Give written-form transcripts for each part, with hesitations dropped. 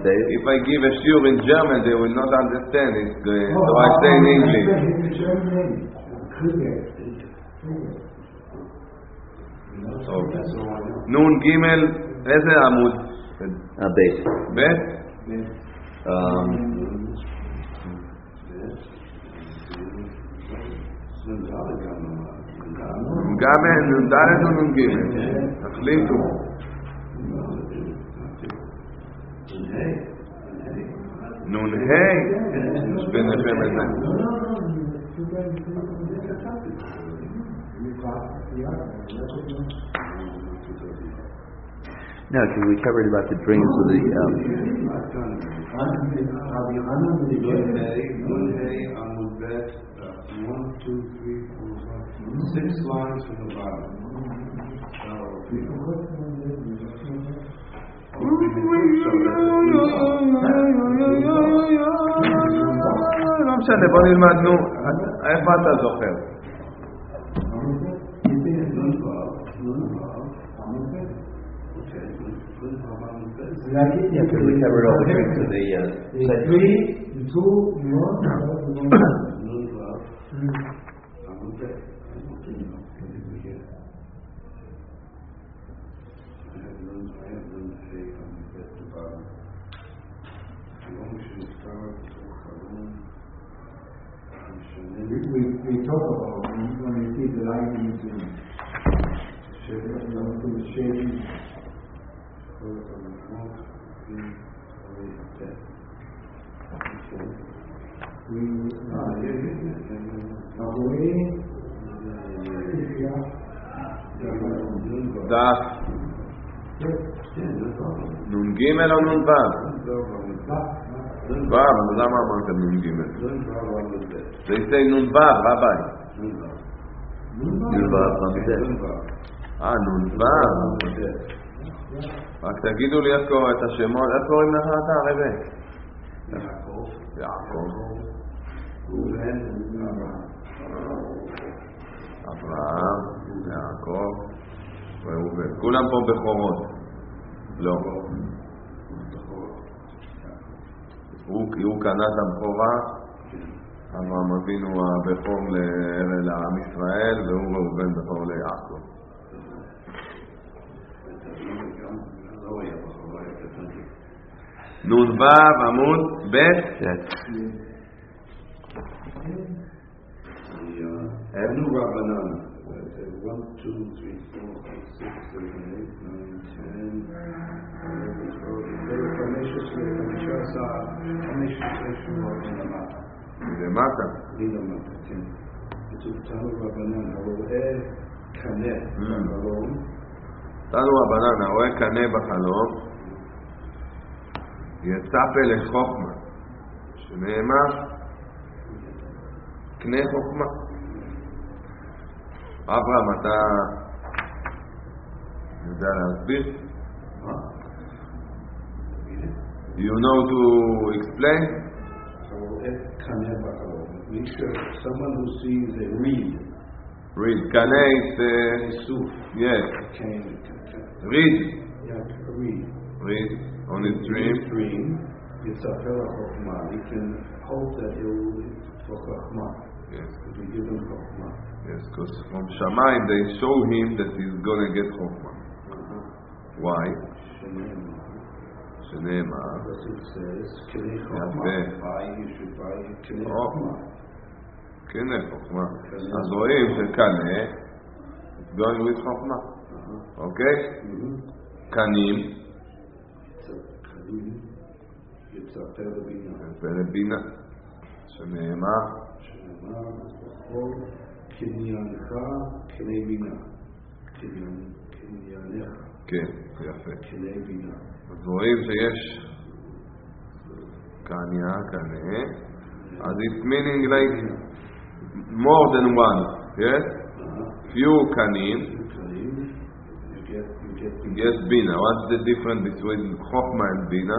say it. If I give a shiur in German, they will not understand it. So I say in English. נון גימל, איזה עמוד? בית. בית? גם נון ד' או נון גימל? תחליטו. נון ה' יש ביניכם איזה. Now, we covered about the dreams of the. Six lines from the bottom. לא משנה, בוא נלמד, נו, איפה אתה זוכר? Yeah, we covered all the dreams of the. 3, 2, 1. We talk about when we see the lightning in shaping דף נון גימל או נון ו'? ו', אז למה אמרת נון גימל? They say נון ו', רבי. נון ו', נון ו'. רק תגידו לי איך קורא את השמות, איך קוראים לך אתה הרבי? יעקב. אברהם, יעקב, ראובן. כולם פה בכורות. לא. הוא קנה את הבכורה, אברהם אבינו הבכור לעם ישראל, והוא ראובן בכור ליעקב. נון ו' עמוד ב' Abnu Rabbanan. 1, 2, 3, 4, 5, 6, 7, 8, 9, 10. למטה. כן. כתוב תנו רבנן, הרואה קנה בחלום. תנו רבנן, הרואה קנה בחלום. יצפה לחוכמה. שנאמר, קנה חוכמה. אברהם, אתה יודע להסביר? You know to explain? Someone who sees a reed. Reed. Kane is yes. Reed. Yeah, reed. Reed. On his dream. It's a Chokhmah. He can hope that he will for Chokhmah. Yes. To be given Chokhmah. Yes, because from Shamayim they show him that he's going to get Chokhmah. Why? Shenema. Because it says, Kene Chokhmah. You should buy Kene Chokhmah. Kene Chokhmah. אז רואים שקנה it's going with Chokhmah. Okay? קנים. יצפה לבינה. יצפה לבינה. שנאמר. קניינך קנה בינה. קניינך. כן, יפה. קנה בינה. אז רואים שיש קניה, קנה, אז it's meaning like more than one, yes? Few קנים, you get bina. What's the difference between Chokhmah and bina?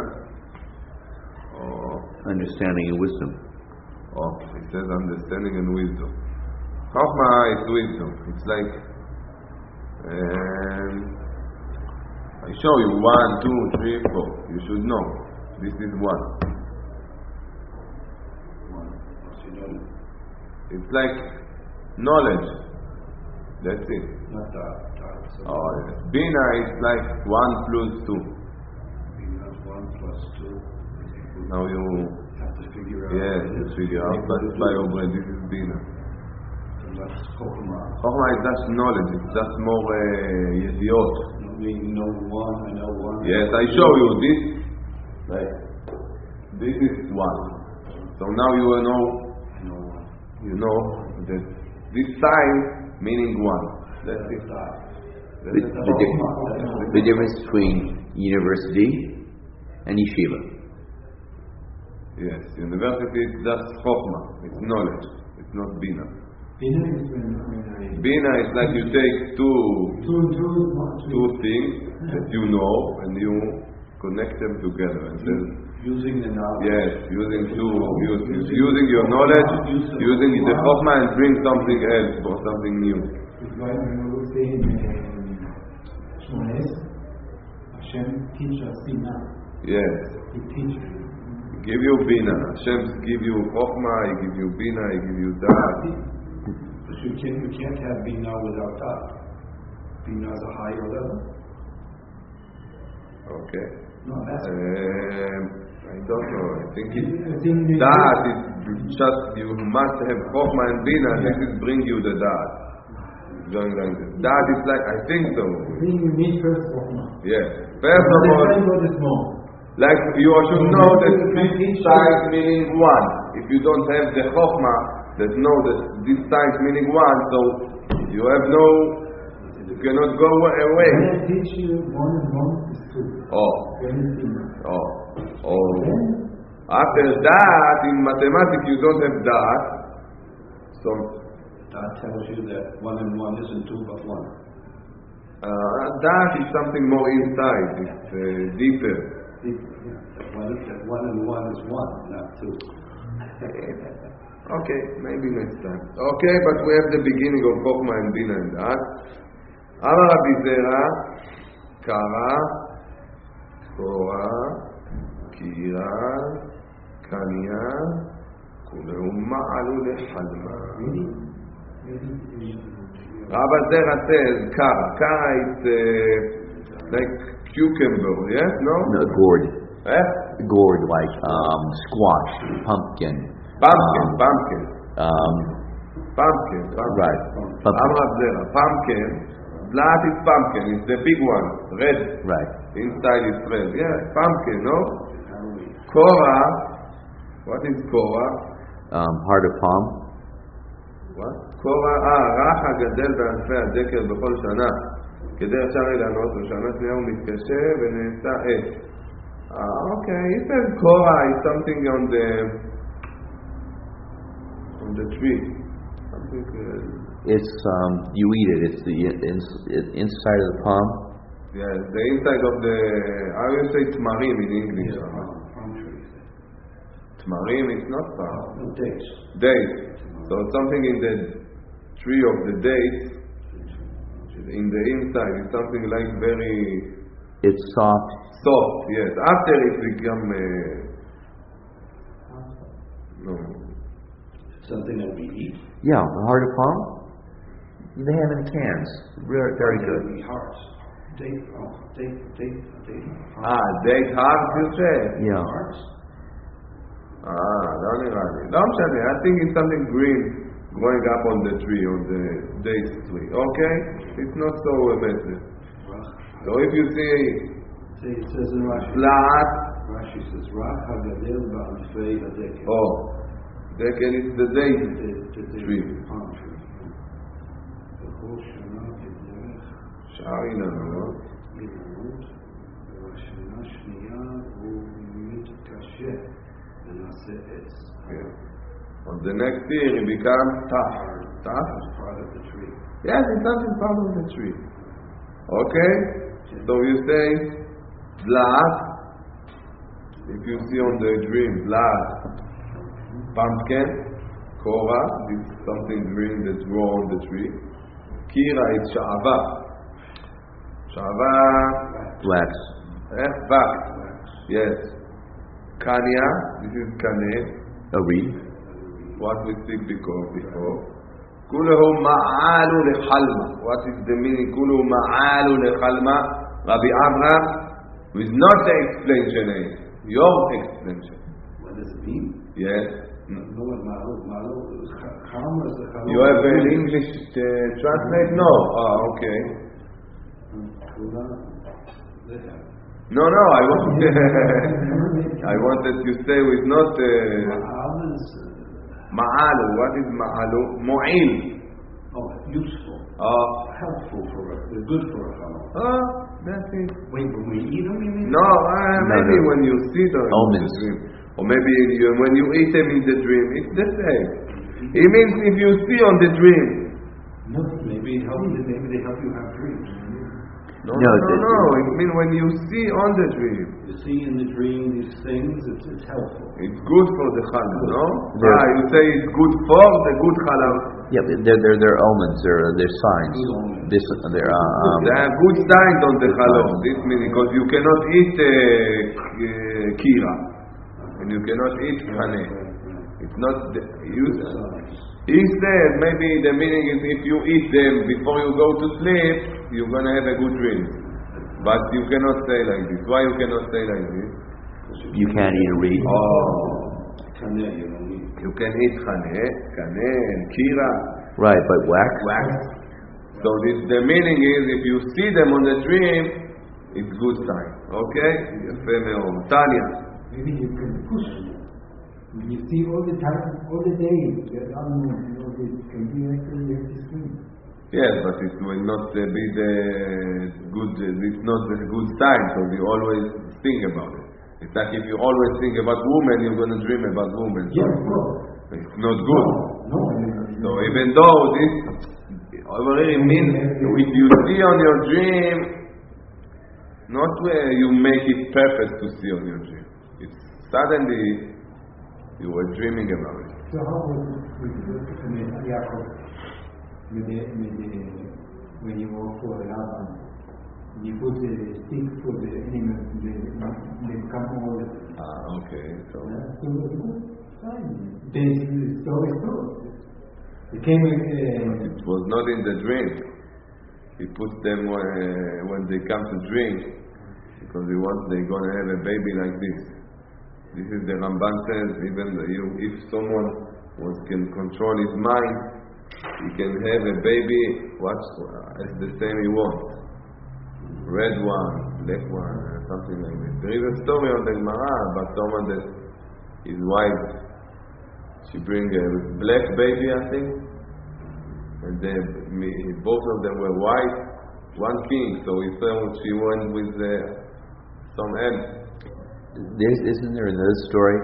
Understanding and wisdom. It says understanding and wisdom. Chokhmah is wisdom. It's like I show you 1, 2, 3, 4. You should know. This is one. What's your knowledge? It's like knowledge. That's it. Not that. Oh, yes. Bina is like 1 plus 2. Because 1 plus 2. Now you Have to figure out. yes, you figure out by your brain. This is Bina. And that's Chokhmah. Chokhmah is just knowledge. It's just more yediot. We know one, I know one. Yes, I show you this. Like this is one. So now you will know. I know one. You know that this sign meaning one. That's it. The difference between university and yeshiva. Yes, university is just chokhmah. It's knowledge. It's not bina. Bina is when Bina is like you take two two things that you know and you connect them together and then Using the knowledge. yes, using your knowledge, using the chokhmah and bring something else or something new. It's why when we say in Shmones, Hashem teach us Bina. Yes, He teaches. give you bina. Hashem give you chokhmah, He give you bina, He give you da'at. But you can't have Bina without that. Bina is a higher level. Okay. No, that's I don't know. I think I think da'at is just you must have chokhmah and bina. This is bring you the da'at. Going like this. Da'at is like I think so. I think you need first Chokhmah. Yes. First of all, Then God is more. like you should know that this size meaning one. If you don't have the chokhmah that know that this size meaning one, so you have no, you cannot go away. When I teach you 1 and 1 is 2. Oh, Then it's Bina. oh. After that, in mathematics you don't have that. So that tells you that 1 and 1 isn't 2 but 1. that is something more inside. It's deeper. That 1 and 1 is 1, not 2. Okay, maybe next time. Okay, but we have the beginning of Chokhmah and Bina and that. Amar Rabbi Zera, Kara, Korah, Kira, Kanya, Kulehum ma'alu lehalma. Rabbi Zera says Kara. Kara is like cucumber, yes? No? No, gourd. Eh? Gourd, like squash, pumpkin. Pumpkin. Right. Amar Zera, pumpkin. Blat is pumpkin. It's the big one, red. Right. Inside is red. Yeah, pumpkin, no? Korah. What is Korah? Heart of palm. What? Korah, רך הגדל בענפי הדקל בכל שנה. כדי אפשר לענות לו, שנה שנייה הוא מתקשה ונעשה אש. Okay, he says Korah is something on the tree. Something. It's you eat it. It's the inside of the palm. Yes, the inside of the. I will say tmarim in English. Palm trees. Tmarim is not palm. No dates. Dates. So something in the tree of the dates, in the inside, is something like very It's soft. soft. Yes. After it become no. Something that we eat. Yeah, the heart of palm. They have in cans. Very good. We eat hearts. Date. Date heart you say? Yeah. Hearts. לא נראה לי. לא משנה. I think it's something green growing up on the tree, on the date tree. Okay? It's not so amazing. So if you see It says in Rashi. flat, Rashi says, Rak hagadel ba'anfei hadekel. dekel is the date The tree. palm tree. בכל שנה בדרך שער אילנות. אילנות, ובשנה שנייה הוא מתקשה ונעשה עץ. Yeah. On the next year it becomes tough. Tough? It's part of the tree. Yes, it doesn't part of the tree. Okay? So you say blood. If you see on the dream blood, pumpkin, Korah, this is something green that's grow on the tree. Kira is sha'ava. Sha'ava, Wax. wax. Yes. Kanya, this is Kane, A reed. what we speak before. Kulahu ma'alu lechalma. What is the meaning? Kulahu ma'alu lechalma. Rabbi Abraham, with not the explanation, your explanation. What does it mean? Yes. No, Malo is Chalma is the Chalma. You have an English translate? No. Okay. No, I wanted to say with not ma'alu. What is ma'alu? Mu'il. Oh, useful. Helpful for us. Good for a Chalma. That's it. Wait, when we eat them, you mean? No, maybe when you see them in the Omens. dream. Or maybe when you eat them in the dream. It's the same. It means if you see on the dream. No, maybe they help you have dreams. No. No, It means when you see on the dream. You see in the dream these things, it's helpful. It's good for the challah, no? Yeah. You say it's good for the good challah. Yeah, but they're omens. They're signs. Good omens. They have good signs on the challah. This means because you cannot eat kira. And you cannot eat honey. It's not he said maybe the meaning is if you eat them before you go to sleep, you're going to have a good dream. But you cannot say like this. Why you cannot say like this? You can't eat a reed. You can eat honey, kane, and kira. Right, but wax. So the meaning is if you see them on the dream, it's good sign. Okay? יפה מאוד. Tanya. Maybe you can push. When you see all the time, all the day, the unknown, it can be actually the screen. Yes, but it will not be the good. It's not the good sign. So you always think about it. It's like if you always think about women, you're going to dream about women. Yeah, of course. It's not good. No. So even though this already means if you see on your dream, not where you make it perfect to see on your dream. It's suddenly you were dreaming about it. So how was it with Yaakov? When you walk for Laban, you put the stick for the animals, they come all the... Okay. So So it was a good sign. Basically, the story told. It came it was not in the dream. He puts them when they come to drink because he wants they're going to have a baby like this. This is the Ramban says, even if someone can control his mind, he can have a baby as the same he wants. Red one, black one, something like this. There is a story on the Gemara about someone that his wife, she bring a black baby, I think, and both of them were white, one king, so she went with some else. Isn't there another story?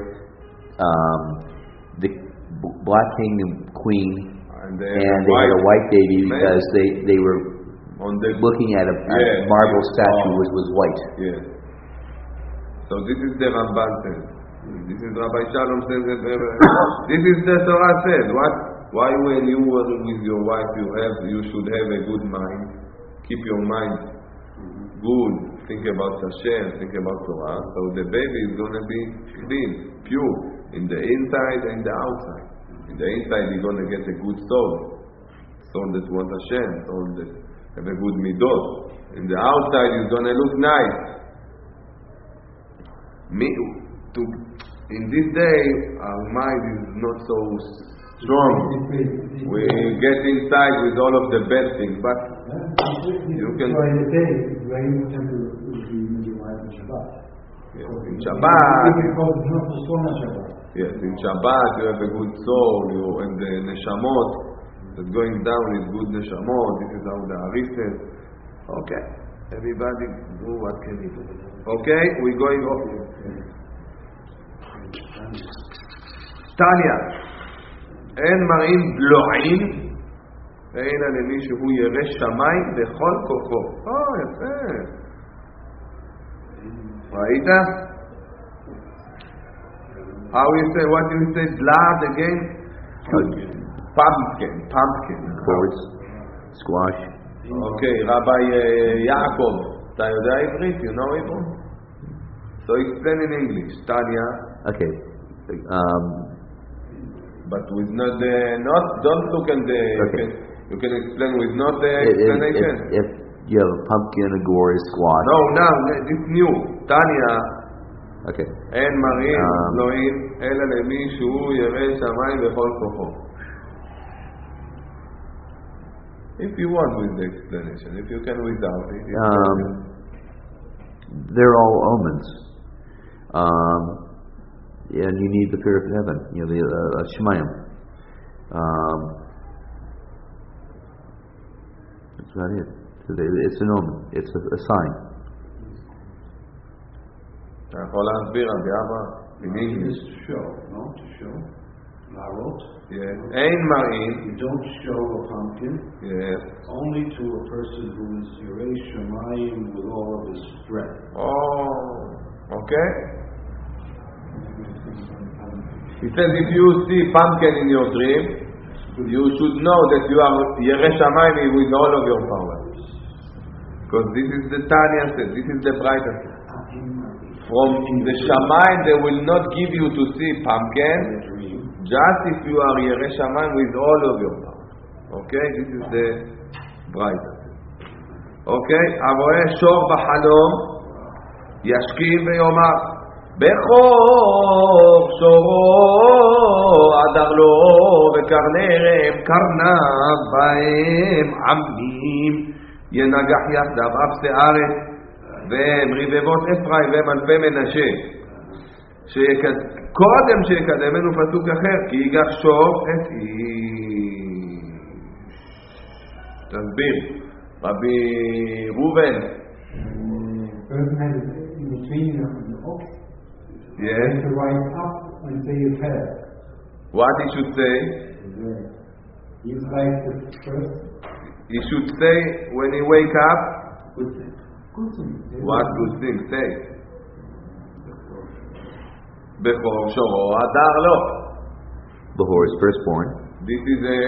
The black king and queen, and they had a white baby because they were looking at a marble statue which was white. Yes. So this is the Ramban says. This is Rabbi Shalom says that this is the Torah says. Why when you were with your wife you should have a good mind. Keep your mind good. Think about Hashem, think about Torah. So the baby is going to be clean, pure, in the inside and the outside. In the inside you're going to get a good soul. Soul that wants Hashem, soul that have a good midot. In the outside it's going to look nice. In this day, our mind is not so strong. We get inside with all of the bad things, but you can. So in the day, it's very important to be with your wife in Shabbat. Yes, in Shabbat. Because it's not so much Shabbat. Yes, in Shabbat you have a good soul, and the neshamot that's going down is good neshamot. This is how the Ari says. Okay, everybody do what can you do. Okay, we're going off. Tanya, אין מראים בלועים אלא למי שהוא ירא שמיים בכל כוחו. יפה. ראית? What do you say? Blood again? Pumpkin. Forwards, squash. Okay, Rabbi Yaakov, אתה יודע עברית? You know Hebrew? So explain in English. Tanya. Okay. But with not the, don't look at the, Okay. you can explain with not the explanation. If you have a pumpkin, a gourd, a squash. No, now, this new. Tanya. Okay. אין מראים אלוהים אלא למי שהוא ירא שמיים בכל כוחו. If you want with the explanation, if you can without it. They're all omens. And you need the fear of heaven, you know, the Shemayim. That's about it. So it's an omen. It's a sign. אתה יכול להסביר על זה, אבא? In English. To show, no? To show. Larot. Yes. אין מראים. You don't show a pumpkin. Yes. Only to a person who is Yirei Shamayim with all of his strength. Oh, okay. He says if you see pumpkin in your dream, you should know that you are Yirei Shamayim with all of your power. Because this is the Tanya said, this is the brightest. From the Shamayim they will not give you to see pumpkin, just if you are Yirei Shamayim with all of your power. Okay, this is the brightest. Okay, הרואה שור בחלום ישכיב ויאמר בכור שורו עדר לו וקרניהם קרניו בהם עמים ינגח יחדיו אפסי ארץ והם רבבות אפרים והם אלפי מנשה קודם שיקדמנו פסוק אחר כי ייגח שור את איש. תסביר רבי ראובן. Person has in between the ox. Yes. To rise up and say a prayer. What he should say? He's like the first. He should say when he wake up. Good thing. Good thing. What good thing? Say. Bechor shoro adar lo. Bechor is firstborn. This is a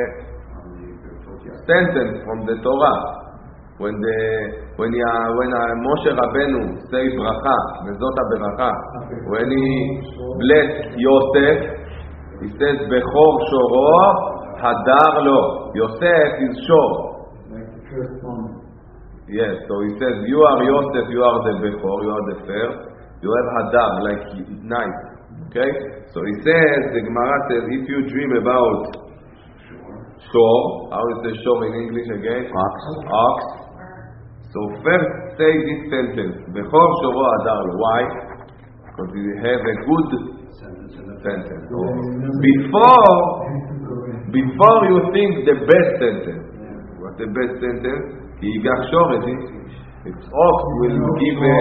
sentence from the Torah. When Moshe Rabbeinu say bracha, mezot ha-beracha, when he blessed Yosef, he says Bechor shoro hadar lo. Yosef is shor. Like the first one. Yes, so he says you are Yosef, you are the Bechor, you are the first. You have hadar, like night. Okay? So he says, the Gemara says, if you dream about shor, how is the shor in English again? Ox. So first say this sentence, Bechor shoro adar lo. Why? Because you have a good sentence. Before you think the best sentence. What's the best sentence? Ki yigach shor et ish. If ox will give a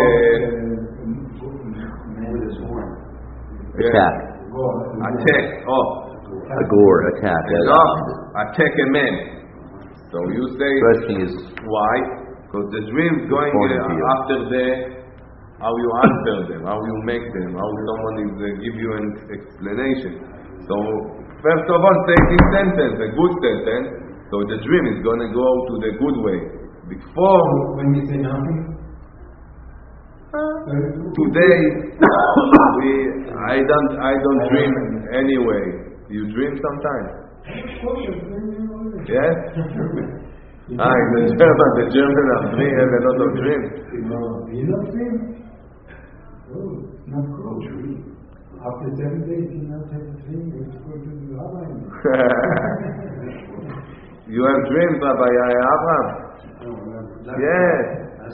attack. Attack. Oh. A gore attack. Attack a man. So you say. Question is why? Because the dream is going after how you answer them, how you make them, how someone is give you an explanation. So first of all, say this sentence, a good sentence. So the dream is going to go to the good way. Before. When you say nothing. Today, I don't dream anyway. You dream sometimes? Yes? In the German have a lot of dreams. You don't dream? Oh, not good. After 7 days, you not have a dream. You have to go to the Rabbi. You have dreams, Rabbi Abraham? Yes.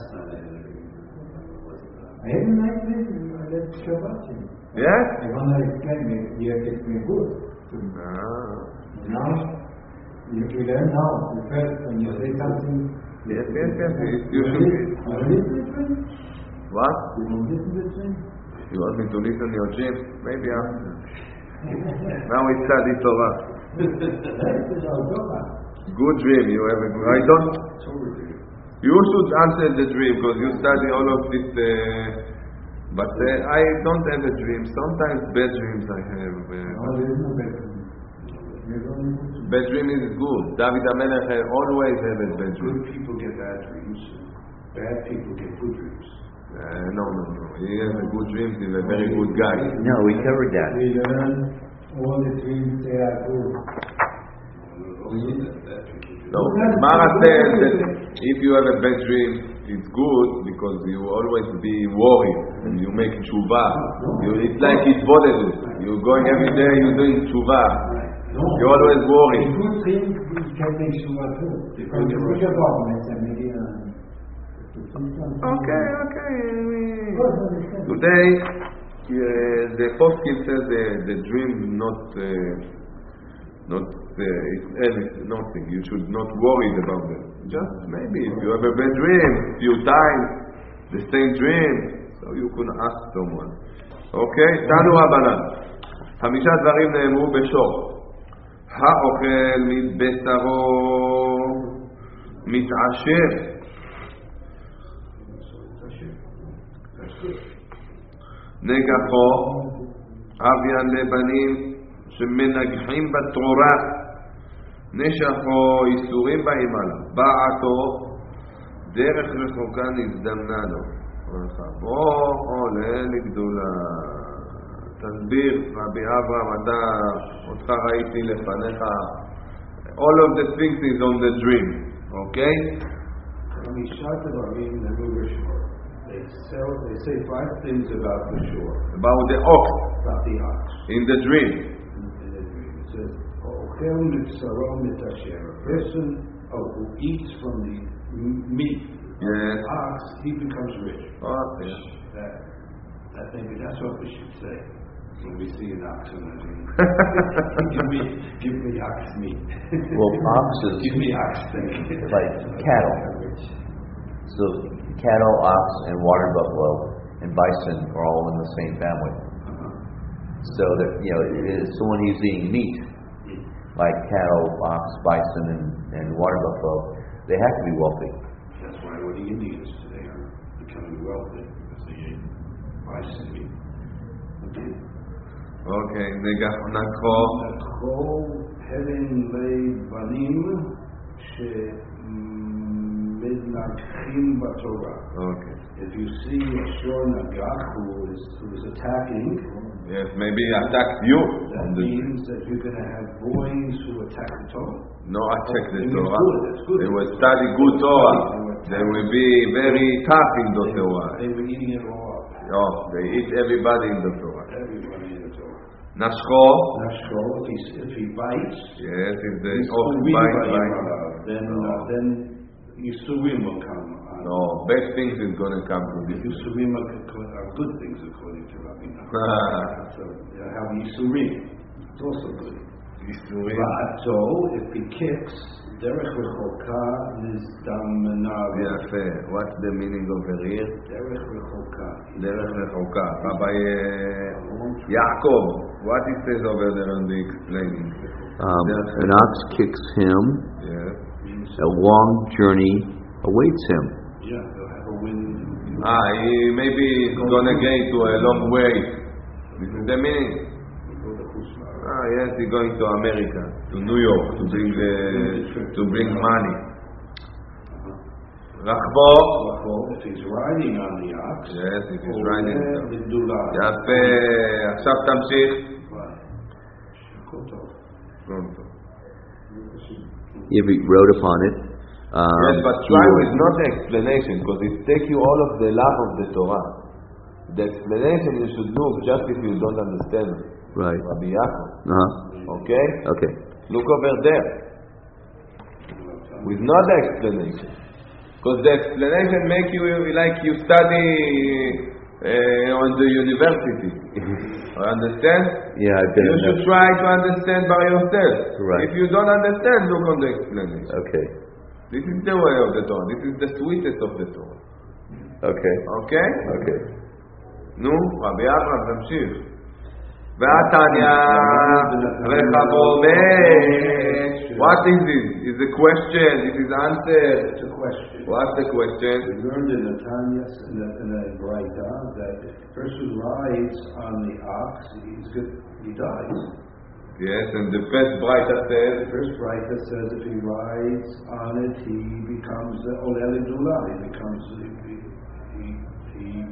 I had a nice dream. I left Shabbat. Yes? I want to explain it. You have to explain good. Now, you learn now. The first, when you say something. Yes. You should. What? You don't listen to the dream? You want me to listen to your dream? Maybe after. Now we study Torah. Good dream. You have a good. I don't. You should answer the dream because you study all of this. But I don't have a dream. Sometimes bad dreams I have. There is no bad dream. Bad dream is good. David HaMelech always have a bad dream. Good people get bad dreams. Bad people get good dreams. No. He has a good dreams. He's a very good guy. No, we covered that. We learn all the dreams they are good. No, Mara says that if you have a bad dream, it's good because you always be worried and you make tshuva. It's like it's bothered. You're going every day, you're doing tshuva. You're always worried. In good dreams, we can make tshuva too. Because you put your problems and maybe... Okay. Today, the poskim says the dream it's nothing. You should not worry about them. Just maybe if you have a bad dream, few times, the same dream, so you can ask someone. Okay? תנו רבנן. 5 דברים נאמרו בשור. האוכל מבשרו מתעשר. נגחו אביין לבנים שמנגחים בתורה, נשכו איסורים באים עליו, בעתו דרך רחוקה נזדמנה לו. בוא עולה לגדולה. תסביר רבי אברהם, אותך ראיתי לפניך. All of the things is on the dream, okay? They say 5 things about the shore. About the ox. About the ox. In the dream. It says, a person who eats from the meat of the ox, he becomes rich. Okay. Maybe that's what we should say when we see an ox in the dream. give me ox meat. Well, oxes, give me ox steak. like cattle. So cattle, ox, and water buffalo and bison are all in the same family. So that if someone who's eating meat, like cattle, ox, bison, and water buffalo, they have to be wealthy. That's why all the Indians today are becoming wealthy because they eat bison meat. Okay. נגחו הלם לבנים שמנגחים בתורה. Okay. If you see a shor nagach who is attacking, yes, maybe attack you. That means that you're going to have boys who attack the Torah. No, attack the Torah. That's good. They will study good Torah. They will be very tough in the Torah. They were eating it all up. Oh, they eat everybody in the Torah. Everybody in the Torah. Nashcho. If he bites. Yes, if the ox bites. Then Yisurim will come. No, bad things is going to come to this. Yisurim are good things according to Rabbi Nachman. So you have Yisurim. It's also good. Yisurim. So if he kicks, derech rechoka nizdamna. Yafe. What's the meaning of here? Derech rechoka. Derech rechoka. Rabbi Yaakov, what it says over there on the explaining? An ox kicks him. Yes. A long journey awaits him. Yeah, he'll have a wind. He maybe is going to get to a long way. This is the meaning. Yes, he's going to America, to New York, to bring money. Rachbo. If he's riding on the ox. Yes, if he's riding. יפה. עכשיו תמשיך. If he rode upon it. Yes, but trial is not the explanation, because it takes you all of the love of the Torah. The explanation you should look just if you don't understand it. Right. Rabbi Yaakov. Okay. Look over there. With not the explanation. Because the explanation make you like you study on the university. Understand? Yeah, I did. You should try to understand by yourself. Right. If you don't understand, look on the explanation. Okay. This is the way of the Torah. This is the sweetest of the Torah. Okay. Okay? Okay. נו, רבי אברהם, תמשיך. והתניא רחבו מת. What is this? Is a question? It is answer. It's a question. What's the question? We learned in the Tanya, in the Braita, that if a person rides on the ox, he dies. Yes, and the first Braita says. The first Braita says if he rides on it, he becomes Oleh Lidullah. He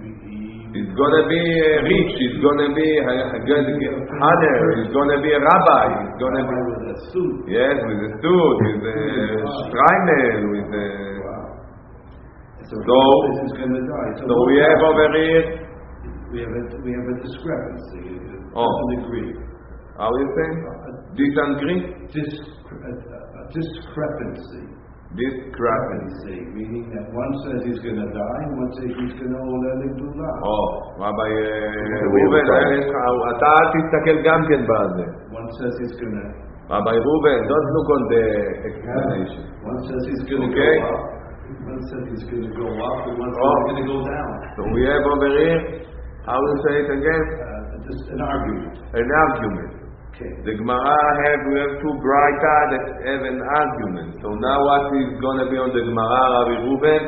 He's gonna be rich. He's gonna be a good hunter. He's gonna be a rabbi. He's gonna be with a suit. yes, with a suit, with a shriner, with a. So So- he's going to die. So we have over here. we have a discrepancy. It Oh. doesn't agree. How you say? Disagree. A discrepancy. Discrepancy. Meaning that one says he's going to die, and one says he's going to live to life. רבי ראובן, אתה אל תסתכל גם כן בזה. One says he's going to. רבי ראובן, don't look on the explanation. One says he's going to Okay. go up. One says he's going to go up, and one says Oh. he's going to go down. So we have over here, how do you say it again? Just an argument. An argument. Okay. The Gemara we have two Braita that have an argument. So now what is going to be on the Gemara, Rabbi Reuben?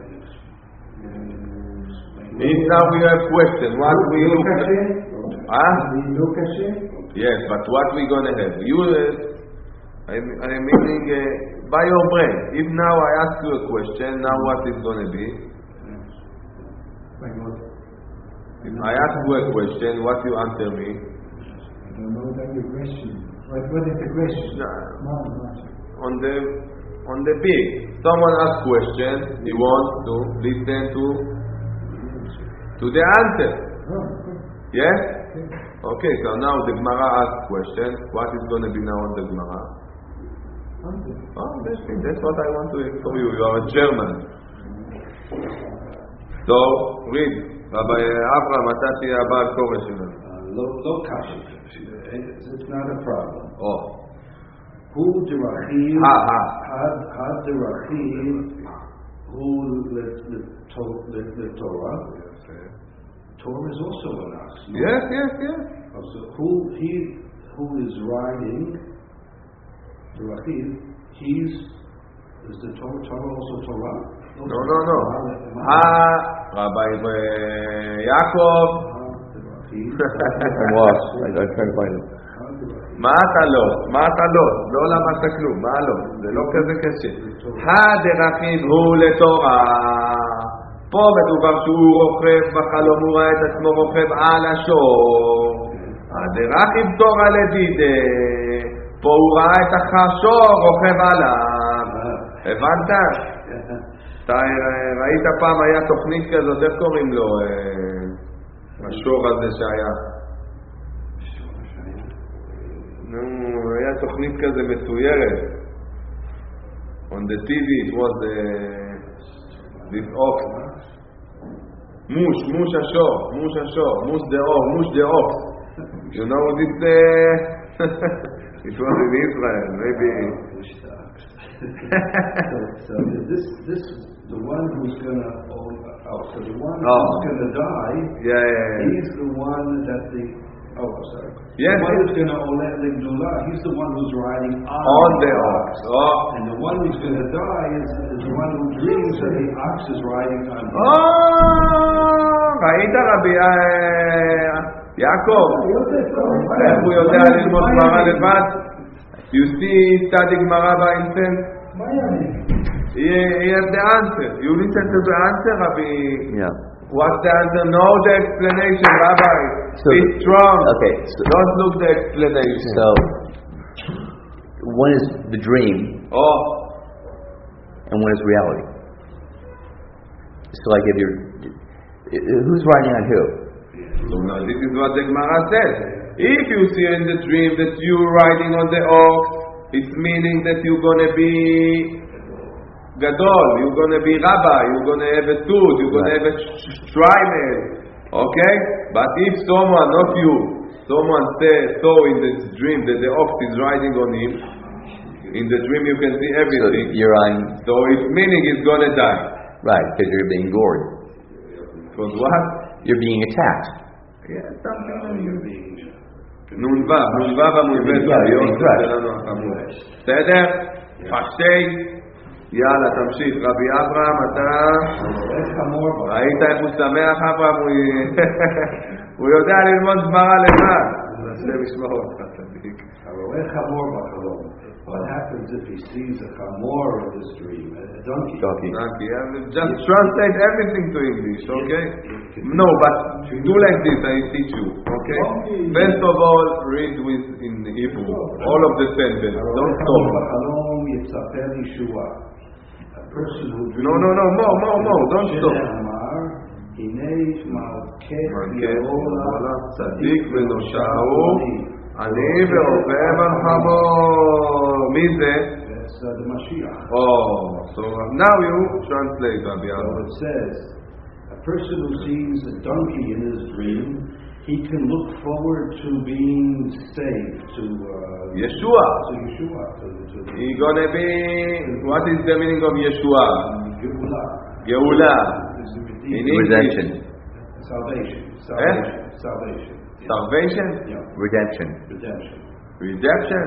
If now we have question, what we look at? Huh? Yes, but what we going to have? You, I'm meaning by your brain. If now I ask you a question, now what is going to be? If I ask you a question, what you answer me? I don't know that the question. What is the question? No. On the big. Someone asks question, he wants to listen to the answer. Yes? Okay, so now the Gemara asks question. What is going to be now on the Gemara? Oh, that's what I want to hear from you. You are a German. So, read. Rabbi Abraham, אתה תהיה הבעל קורא שלנו. לא קשה. It's not a problem. Oh. הוא דרכים, הדרכים הוא לתורה. Torah is also an ox. Yes. So who is riding Rachid, is the Torah also Torah? No. Rabbi Yaakov. I'm lost. I'm trying to find it. מה אתה לא למדת כלום, מה לא? זה לא כזה קשה. הדרכים הוא לתורה. פה מדובר שהוא רוכב בחלום, הוא ראה את עצמו רוכב על השור. הדרכים תורה לדידה. פה הוא ראה את החשור רוכב עליו. הבנת? אתה ראית פעם היה תוכנית כזאת, איך קוראים לו? השור הזה שהיה. היה תוכנית כזה מצוירת. On the TV it was this ox. מוש השור, מוש the ox. You know this it was in Israel, maybe. so this the one who's gonna so the one who's gonna die. Yeah. He's the one that sorry. Yes. The one who's gonna olet l'gdula. He's the one who's riding on the ox. And the one who's gonna die is the one who dreams that the ox is riding on him. ראית רבי יעקב? איך הוא יודע ללמוד גמרא לבד? You see, study גמרא by himself? He has the answer. You listen to the answer, Rabbi? Yeah. What's the answer? Know the explanation, Rabbi. So be strong. Okay. Don't look the explanation. So, one is the dream, and one is reality. So, like if who's riding on who? So now this is what the Gemara says. If you see in the dream that you're riding on the ox, it's meaning that you're going to be gadol, you're going to be rabbi, you're going to have a suit, you're going to have a shriner. Okay? But if someone, not you, someone saw in this dream that the ox is riding on him, in the dream you can see everything. So you're on. So it's meaning he's going to die. Right, because you're being gored. Because what? You're being attacked. Yeah, something you're being. נ"ו המולבט שלנו החמור. בסדר? פשטי. יאללה, תמשיך. רבי אברהם, אתה... ראית איך הוא שמח, אברהם? הוא יודע ללמוד גמרא לבד. השם ישמע אותך, צדיק. הרואה חמור בחלום. What happens if he sees a chamor in his dream, a donkey? Donkey. Just translate everything to English, okay? No, but do like this, I teach you, okay? First of all, read in Hebrew, all of the sentence, don't stop. בחלום יצפה לישועה. A person who dreams... No, more, don't stop. שנאמר, הנה מלכת מלכת יהודה, צדיק ונושעו, אני ורופא מלחמו. מי זה? That's the Mashiach. Oh, so now you translate, Rabbi So Aaron. it says, a person who sees a donkey in his dream, he can look forward to being saved, to Yeshua. Yeshua, to He's gonna be, what is the meaning of Yeshua? Geula. Geula. In English. Redemption. Salvation. Salvation. Salvation? Yeah. Redemption. Redemption. Redemption?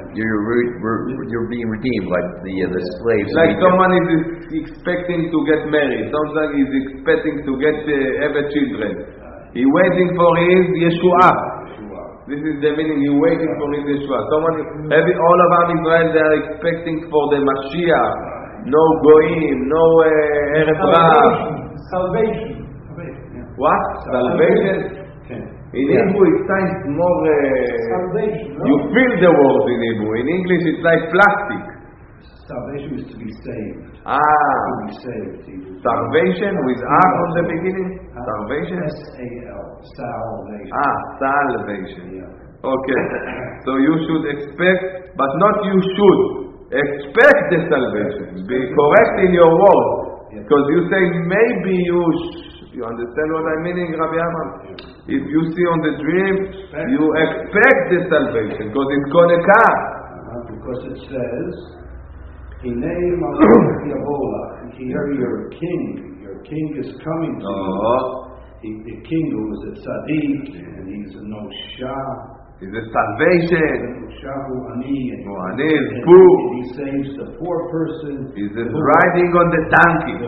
You're being redeemed like the slaves. Like someone is expecting to get married. Someone is expecting to get have a children. He waiting for his Yeshua. This is the meaning. He waiting for his Yeshua. Someone, all of Am Israel, they are expecting for the Mashiach. No goyim, no Erev Rav. Salvation. What? Salvation? In Hebrew it sounds more... Salvation. No? You feel the word in Hebrew. In English it's like plastic. Salvation is to be saved. Ah. To be saved. Salvation with R on the beginning? Salvation? S-A-L. Salvation. Ah, salvation. Yeah. Okay. So you should expect, but not you should. Expect the salvation. Be correct in your word. Because you say maybe you understand what I'm meaning, Rabbi Aman? If you see on the dream, you expect the salvation because it's going to come. Because it says, Hinei Malach Yavolach. Here your king is coming to you. The king who is a tzaddik and he's a nosha. It's a salvation. Noshahu ani. Ani is poor. He saves the poor person. He's riding on the donkey.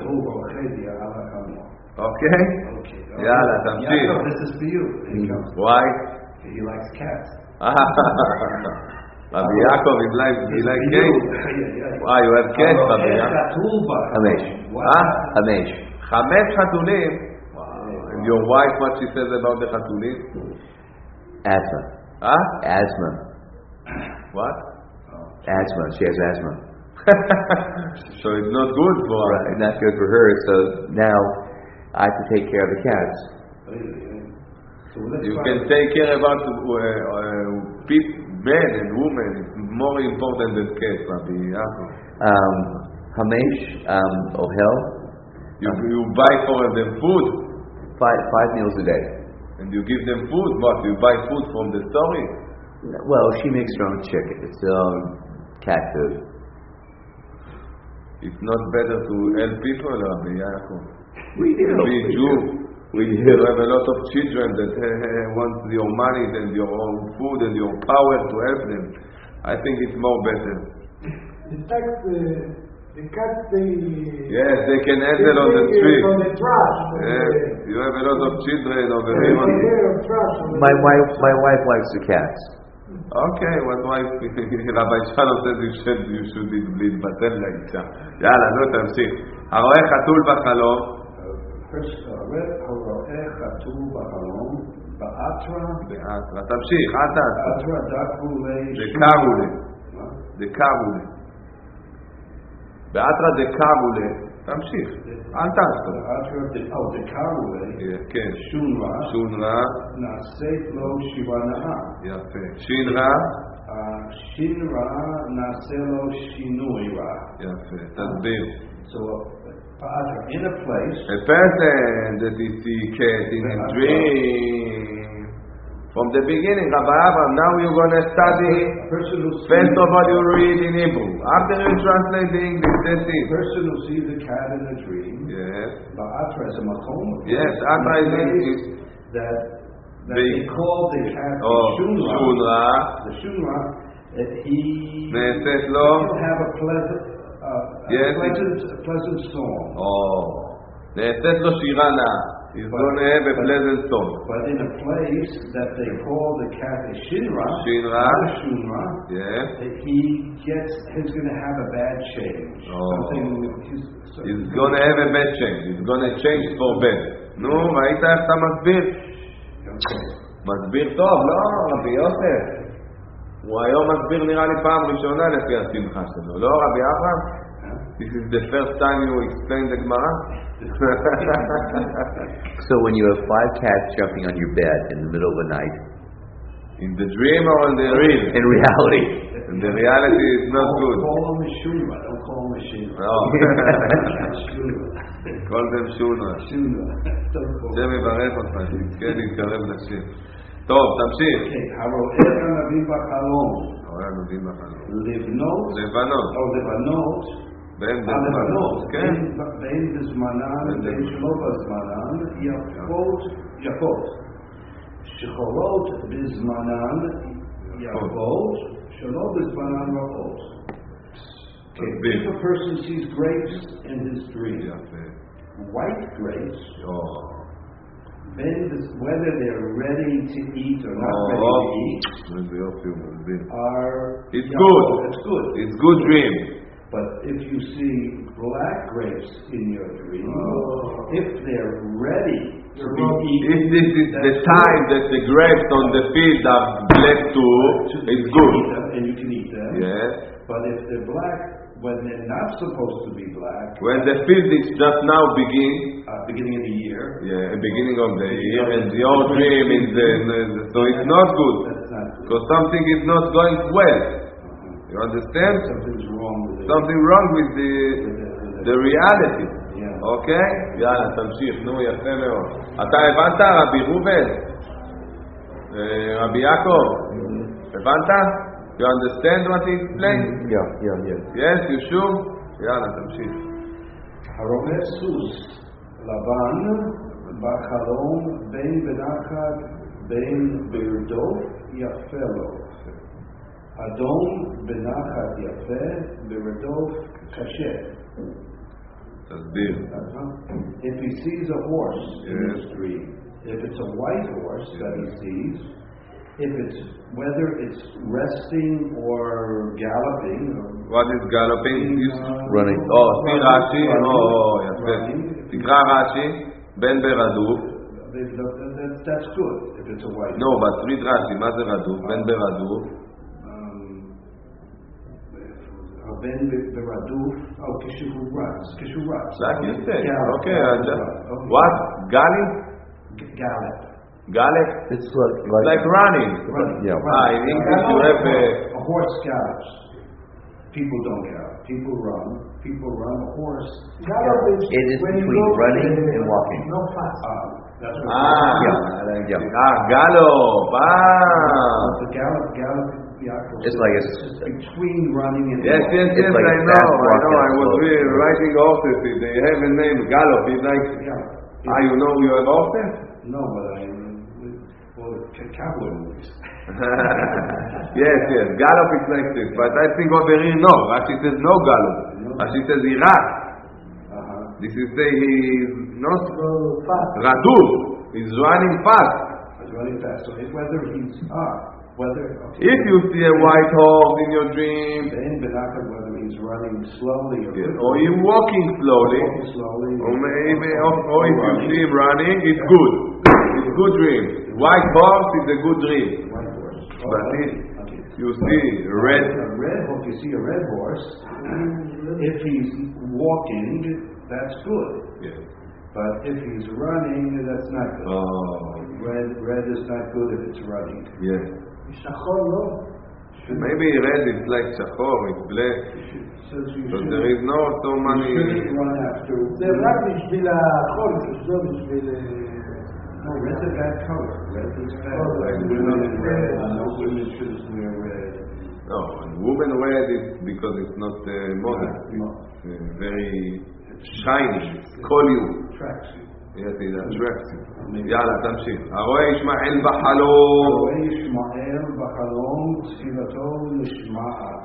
Okay? Yalla, tamshich. Yaakov, this is for you. Why? He likes cats. Rabbi Yaakov, he likes cats. Why, you have cats, Rabbi Yaakov? Hamesh. Hamesh. Chamesh chatulim. And your wife, what she says about the chatulim? Asthma. Asthma. What? Asthma. She has asthma. So it's not good for her. Right, not good for her. So now I have to take care of the cats. You can take care about men and women. It's more important than cats, Rabbi Yaakov. Hamesh, Ohel. You buy for them food. 5 meals a day. And you give them food. What? You buy food from the store? Well, she makes her own chicken. It's cat food. It's not better to help people, Rabbi Yaakov. We do. We Jew. We have a lot of children that want your money and your own food and your power to help them. I think it's more better. In fact, the cats, yes, they can handle on the street. On the trash. Yes, you have a lot of children over They here. take care of trash. My wife likes the cats. Okay, what wife? Rabbi Shalom says you should להתבטל לאישה. יאללה, לא תמשיך. הרואה חתול בחלום. הרואה חתול בחלום, באתרה. תמשיך, אל תעשה. באתרה דקו דקרולי. באתרה דקרולי. תמשיך, אל תעשה. דקרולי. כן. שונרה. נעשית לו שיבה נאה. יפה. שינרה. שינרה נעשה לו שינוי רע. יפה, תסביר. So, in a place, a person that is cat in a dream. From the beginning, Rabbi Abraham, now you're going to study. First of all, you read in Hebrew. After you translate the English, that's it. A person who sees a cat in a dream. Yes. Ba'atra is a makom. Yes, Atra is that they call the cat Shunra. The Shunra. He will have a pleasant song. נעשית לו שירה נאה. He's gonna have a pleasant song. But in a place that they call the cat a Shinra, Shinra. not a Shunra, Yeah. he's going to have a bad change. He's gonna have a bad change. He's gonna change for bad. נו, ראית איך אתה מסביר? מסביר טוב, לא, רבי יוסף. הוא היום מסביר נראה לי פעם ראשונה לפי השמחה שלו. לא, רבי אברהם? This is the first time you explain the Gemara? So when you have 5 cats jumping on your bed in the middle of the night, In the dream or in the real? in reality, In the reality it's not good. Call him a Shunra. Don't call him a Shinra. No. Shunra. Call them Shunra. Shunra. Don't call השם יברך אותך, שתזכה להתקרב לשם. טוב, תמשיך. הרואה הנביא בחלום. הרואה הנביא בחלום. לבנות. לבנות. או לבנות. בין הלבנות. כן. בין בזמנן, בין שלא בזמנן, יפות. שחורות בזמנן יפות, שלא בזמנן רעות. If a person sees grapes in his dream, white grapes, then whether they're ready to eat or not ready to eat, It's good. It's good. It's good dream. But if you see black grapes in your dream, if they're ready to be eaten, If this is the time that the grapes on the field are black too, it's good. and you can eat them. Yes. But if they're black, when they're not supposed to be black, When the field is just now beginning of the year, beginning of the year, and your dream is so it's not good. that's not good. Because something is not going well. You understand? Something's wrong with it. Something wrong with the reality. Yeah. אוקיי? יאללה, תמשיך, נו, יפה מאוד. אתה הבנת, רבי ראובן? רבי יעקב? הבנת? You understand what he explained? yeah. Yes, you sure? יאללה, תמשיך. הרואה סוס לבן בחלום בין בנחת בין ברדוף יפה לו. אדום בנחת יפה ברדוף קשה. תסביר. If he sees a horse in Yes. his dream, if it's a white horse that he sees, whether it's resting or galloping, What is galloping? Running. תקרא רש"י, יפה. תקרא רש"י, בן ברדוף. that's good if it's a white No, but read רש"י, מה זה רדוף? בן ברדוף. Ben Beraduf, כשהוא רץ. Like you said. Gallop. Okay, what? Gallop? Gallop? It's Like running. yeah. In English you have a horse gallops. People don't gallop. People run. A horse. It is between running and walking. No fast. That's what gallop. the gallop. It's like it's between running and Yes, walking. It's like I a know. fast walk I was writing horses. They have a name, gallop. It's like, you know you have horses? No, but cowboy movies. Yes. Gallop is like this. But I think over here, no. Rashi says no gallop. Rashi says Iraq. This is say he is not Fast. Raduf. He's running fast. He's running fast. So whether he's If you see a white horse in your dream, whether he's running slowly or he's walking slowly, or maybe, or if you see him running, it's good. It's good dream. White horse is a good dream. But if you see you see a red horse, if he's walking, that's good. Yes. But if he's running, that's not good. Red is not good if it's running. Yes. שחור לא? Maybe red is like shachor, it's black. But there is no so many. זה רק בשביל החול, זה לא בשביל... No, red's a bad color. Red is bad. Like women in red. No women should wear red. No, and woman red is because it's not modern. No. It's very shiny. It's call you. Tracksuit. Yes, it attracts you. יאללה, תמשיך. הרואה ישמעאל בחלום. הרואה ישמעאל בחלום תפילתו נשמעת.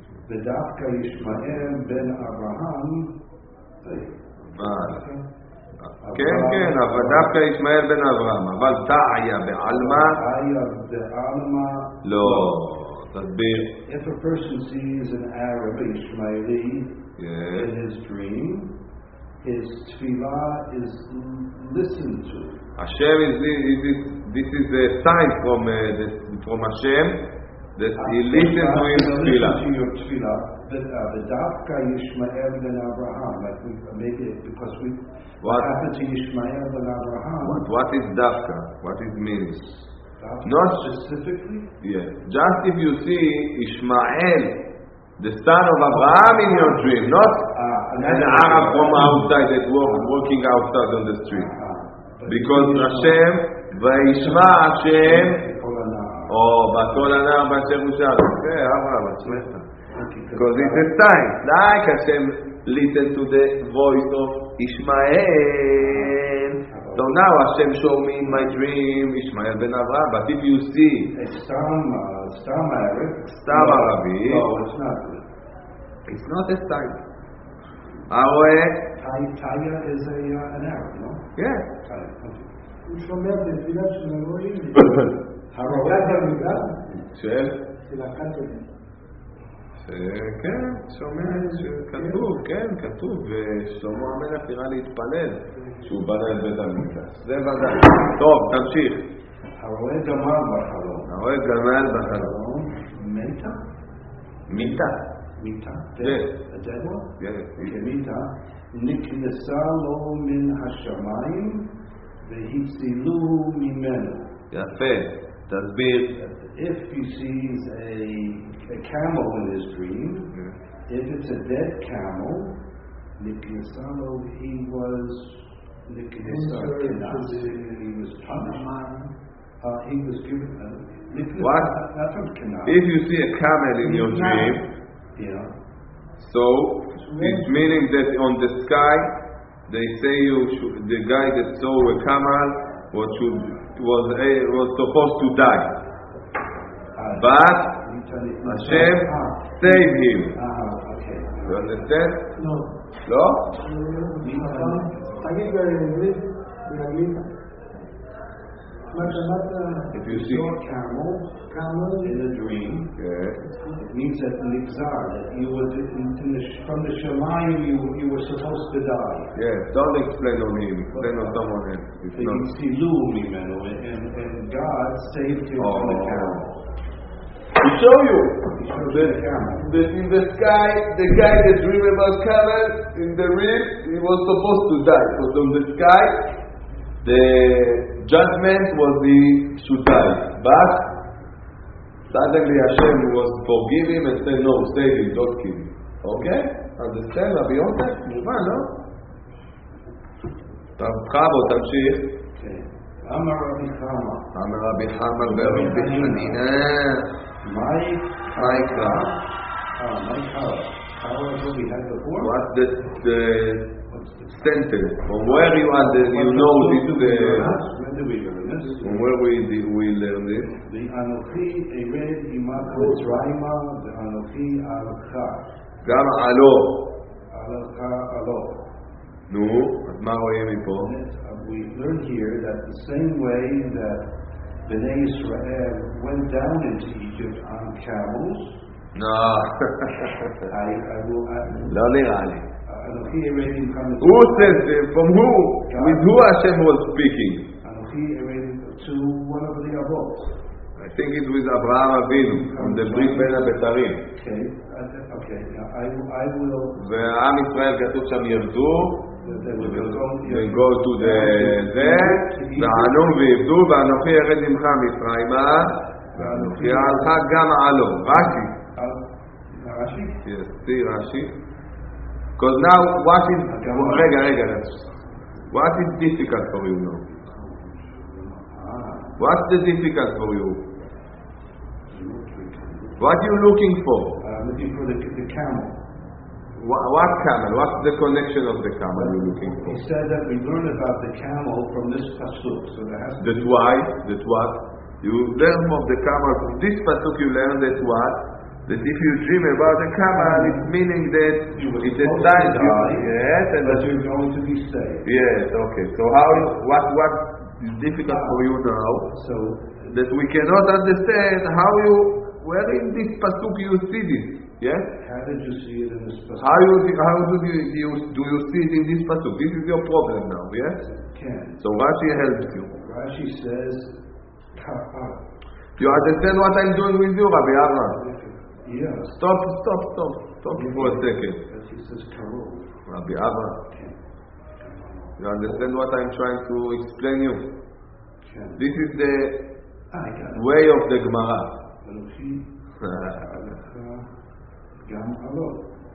ודווקא ישמעאל בן אברהם כן, כן, אבל דווקא ישמעאל בן אברהם, אבל תעיה בעלמא, Aya be'alma. לא, תסביר. If a person sees an Arab, Ishmaeli, Yes. in his dream, his tefillah is listened to. Hashem this is a sign from Hashem that he listened to his Listen tefillah. to your tefillah. The Dafka Yishmael ben Abraham, like maybe because what happened to Yishmael ben Abraham? What is dafka? What is meaning? Dafka Not specifically. Yes. Just if you see Ishmael, the son of Abraham in your dream, not an Arab from outside that walking outside on the street. Because Hashem, Vayishma Hashem, Batol Anar B'Asher Ushar. Okay, Abraham, Ashmeta. Because it's a sign, like Hashem listened to the voice of Ishmael. So now Hashem showed me in my dream Ishmael ben Avraham. But if you see Stam Arab. Stam Arabi, No, it's not good. it's not a sign. Taya is an Arab, no? Yeah. Taya, okay. הוא שומע בתפילה של אלוהים. Harold. של? כן, שומע שכתוב, כן, כתוב, ושלמה המלך נראה להתפלל שהוא בנה את בית המקדש. זה ודאי. טוב, תמשיך. הרואה גמל בחלום. הרואה גמל בחלום. מיתה? מיתה. מיתה? Yes. A dead one? Yes. מיתה. נכנסה לו מן השמיים והצילו ממנו. יפה, תסביר. If he sees a camel in his dream, if it's a dead camel, Niknesalo, he was punished. He was given. What? That's what Kenas. If you see a camel in your dream, Yeah. so it's meaning that on the sky, they say the guy that saw a camel was supposed to die. But Hashem saved him. Okay. You understand? No. No? תגיד בעברית, באנגלית. מה שמעת? If you see Camel in a dream, it means that Nixar, that you were from the Shemayim, you were supposed to die. Yes, don't explain on him, explain on someone else. It's So not. you see and God saved him from the camel. To show you He showed the camel. that in the sky, the guy that dreamed about camel, in the real, he was supposed to die. Because on the sky, the judgment was he should die. But suddenly Hashem was forgive him and said, no, save him, don't kill him. Okay? Understand? Rabbi Yosef? מובן, לא? טוב, חבו, תמשיך. Amar Rabbi Chama. אמר רבי חמא ורבי חנינא. My יקרא? my cow. How was we had before? What's the sentence? From where you are, you know this, When did we learn this? from where we learn this? The Anochi Ered Imat Mitzrayma, the Anochi Alcha. גם עלו. Alcha Alo. נו, אז מה רואים מפה? We learn here that the same way that Bnei Israel went down into Egypt on camels, לא. לא נראה לי. Anochi Ered Imat Who says, from who? With who Hashem was speaking? Anochi Ered to one of the Avot. I think it was Abraham Avinu, from the ברית בין הבתרים. Okay, now I will... ועם ישראל כתוב שם ירדו, They go to the זה, וענו ועבדו, ואנוכי ירד ממך מצרימה, ואנוכי עלך גם עלו. רש"י. Rashi? Yes, see Rashi. Because now, what is... רגע. What is difficult for you now? What's the difficult for you? What are you looking for? Looking for the camel. What camel? What's the connection of the camel you're looking for? He said that we learn about the camel from this pasuk, so there has to That why? That what? You learn from the camel. From this pasuk you learn that what? that if you dream about a camel, it's meaning that You were it's a supposed sign to die, yes, and but that you're going to be saved. yes, okay. So what is difficult for you now? So That we cannot understand where in this pasuk you see this, yes? how did you see it in this passage? How do you see it in this pasuk? This is your problem now, yes? Can. So Rashi helps you. Rashi says, Ka'ah. You understand what I'm doing with you, Rabbi Avraham? Yes. Stop for a second. But he says Karov. Rabbi Avraham, Can. you understand what I'm trying to explain you? Can. This is the I got it. way of the Gemara. Elohi, Gam Alo.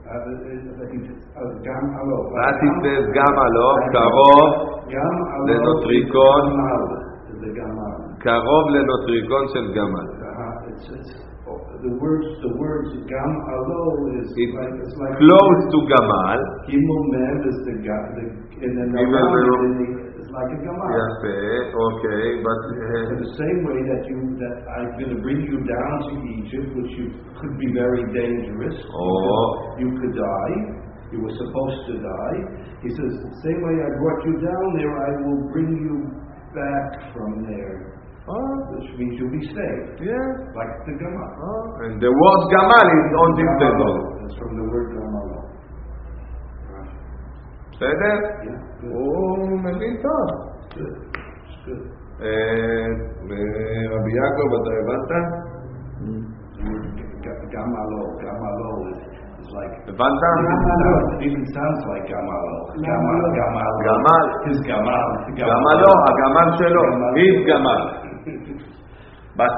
Gam Alo. Rashi says Gam Alo, Karov Gam Alo. לנוטריקון, The Gamal. קרוב לנוטריקון של גמל. The words Gam Alo is It's like close to Gamal. Gimel Mem is the and then the Gimel Mem. is like a Gamal. יפה, okay, but In the same way that I'm going to bring you down to Egypt, which could be very dangerous. Oh. You could die. You were supposed to die. He says, the same way I brought you down there, I will bring you back from there. Which means you'll be saved. yeah. Like the Gamal. And the word Gamal is on this table. That's from the word Gamal. בסדר? Yeah, good. הוא מבין טוב. Good. It's good. רבי יעקב, אתה הבנת? Gamalo is like. הבנת? It even sounds like Gamalo. Gamal. גמל. His Gamal. גמלו, הגמל שלו. His גמל. But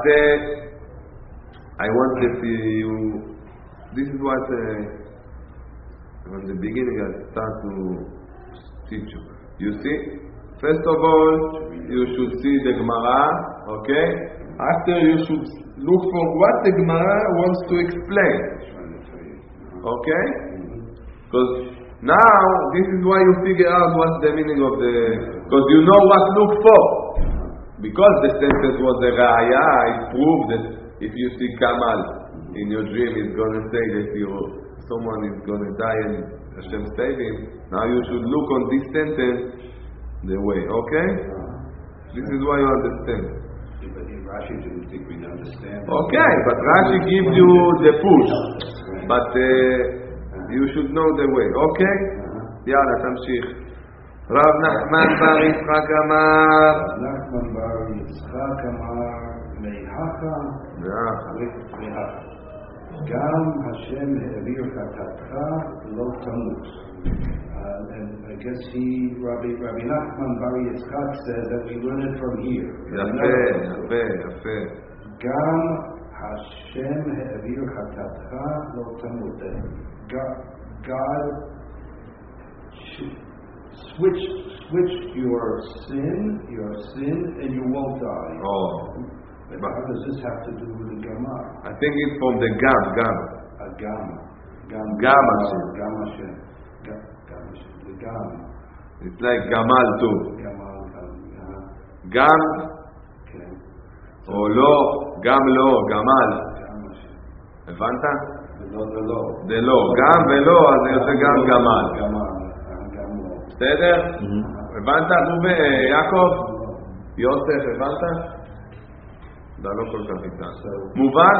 I wanted to, this is what from the beginning I start to teach you. You see, first of all, you should see the Gemara, okay? After you should look for what the Gemara wants to explain, okay? Because now, this is why you figure out what's the meaning of the, because you know what to look for. Because the sentence was a raya, it proved that if you see Kamal in your dream, it's going to say that someone is going to die and Hashem save him. Now you should look on this sentence the way, okay? This is why you understand. But Rashi didn't think we'd understand. Okay, but Rashi gives you the push. But you should know the way, okay? יאללה, תמשיך. רב נחמן בר יצחק אמר. נחמן בר יצחק אמר, מהכה גם השם העביר חטאתך לא תמות. And I guess Rabbi Nachman Bar Yitzchak said that we learn it from here. יפה. גם השם העביר חטאתך לא תמות. God switch your sin, and you won't die. But how does this have to do with the Gamma? I think it's from the Gam. A Gamma. Gam Hashem. The Gam. It's like Gamal too. Gamal. Gam, Okay. או לא, גם לא, גמל. Gam Hashem. הבנת? The law. זה לא. גם ולא, אז זה יוצא גם גמל. Gamal. בסדר? הבנת? יעקב? יוסף, הבנת? זה לא כל כך איתה. מובן?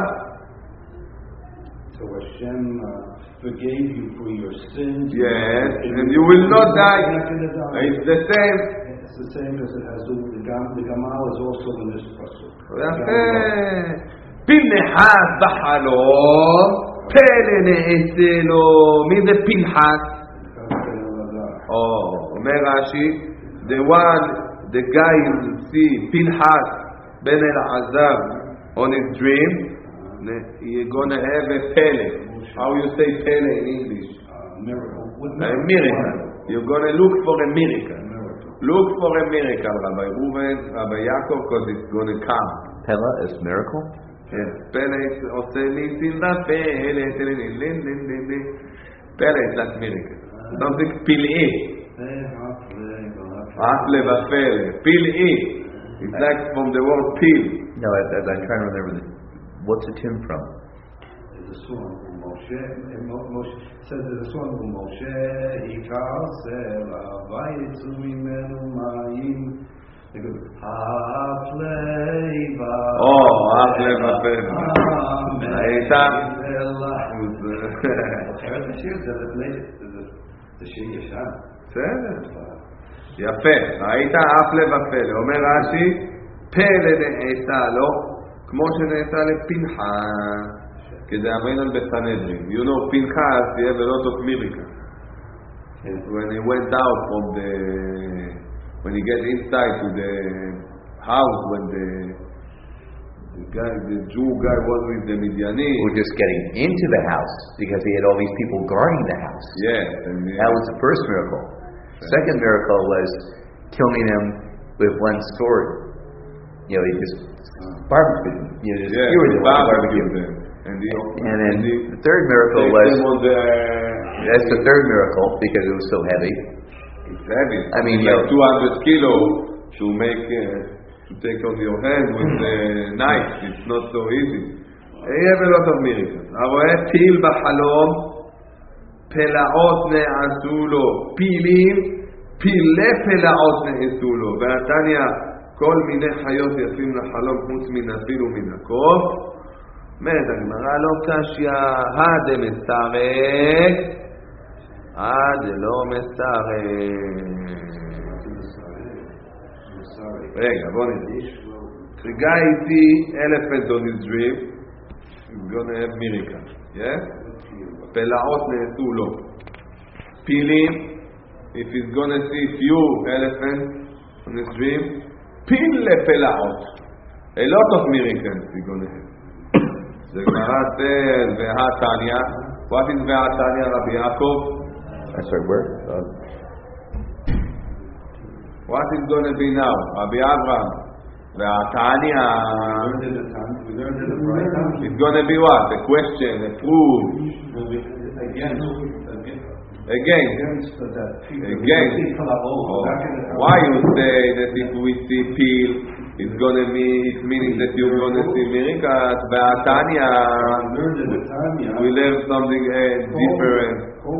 So Hashem forgave you for your sins. Yes, and you will not die. You're not going to die. It's the same. It's the same as it has to do with the Gam. The Gamal is also in this pasuk. יפה. פיל נחת בחלום, פלא נעשה לו. מי זה פנחת? אומר רש"י, the guy you see, Pinchas ben Elazar on his dream, you're going to have a pele. How you say pele in English? Miracle. A miracle. You're going to look for a miracle. Look for a miracle, Rabbi Reuven, Rabbi Yaakov, because it's going to come. Pella is miracle? Yes, pele is עושה ניסים בפלא, pele is like miracle. Something פלאי. Afle vafele, pili. It's like from the word pil. No, I'm trying to remember. What's a tune from? a song from Moshe. Moshe says there's a song from Moshe. Hikar sela vayitzu mimenu mayim. It goes hafleva. Oh, hafleva pen. ראית? אחרת השיר זה שיר ישן. בסדר. יפה. ראית? הפלא ופלא. אומר רש"י, פלא נעשה לו כמו שנעשה לפנחס, כדאמרינן בסנהדרין. You know, Pinchas, he had a lot of miracles. When he went out from when he get inside to the house, when the Jew guy was with the Midiani. Or just getting into the house, because he had all these people guarding the house. Yes. That was the first miracle. Second miracle was killing him with one sword. He just barbecued them. Just skewered them like barbecue. And then the third miracle was, that's the third miracle, because it was so heavy. It's heavy. I mean, like 200 kilo to make, to take on your hand with the knife. It's not so easy. He have a lot of miracles. הרואה פיל בחלום, פלאות נעשו לו, פילים, פילי פלאות נעשו לו. והתניא, כל מיני חיות יפים לחלום חוץ מן הפיל ומן הקוף. אומרת הגמרא לא קשיא, הדה מסתרק, הדה לא מסתרק. רגע, בוא נראה. The guy see elephant on his dream, he's gonna have miracle. Yes? פלאות נעשו לו. פילים, if he's gonna see few elephants on his dream, פיל לפלאות. A lot of miracles he's gonna have. The Gemara says, והתניא. What is והתניא, Rabbi Yaakov? I'm sorry, where? What is going to be now? Rabbi Abraham. והתניא. It's going to be what? A question, a proof. Again. Why you say that if we see peel, it's going to be, it's meaning that you're going to see miracles. והתניא. We learn something different.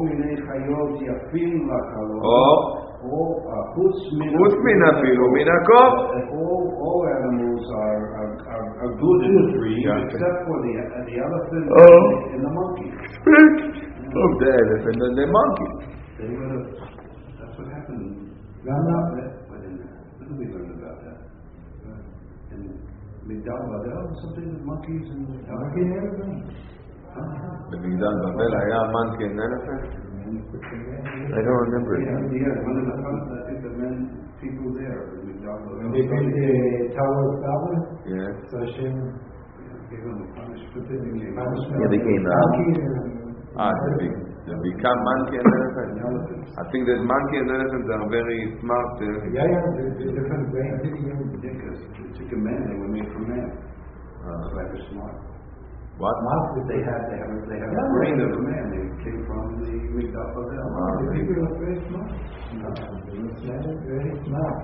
חוץ מן הפיל ומן הקוף. All animals are good in the dream, except for the elephant and the monkey. Of the elephant and the monkey. That's what happened. When did we learn about that? In Migdal Babel, something with monkeys and elephants? במגדל בבל היה monkey and elephant? I don't remember it. Yeah, one of the I think the men, people there, in Migdal Babel. They built the Tower of Babel. Yes. So Hashem gave them a punishment. Yeah, they came out. They become monkey and elephant. I think that monkey and elephant are very smart. Yeah, the different brains. Because it took a man, they were made from man. That's why they're smart. What? They have the brain of a man. They came from the Migdal Babel. The people are very smart. Very smart.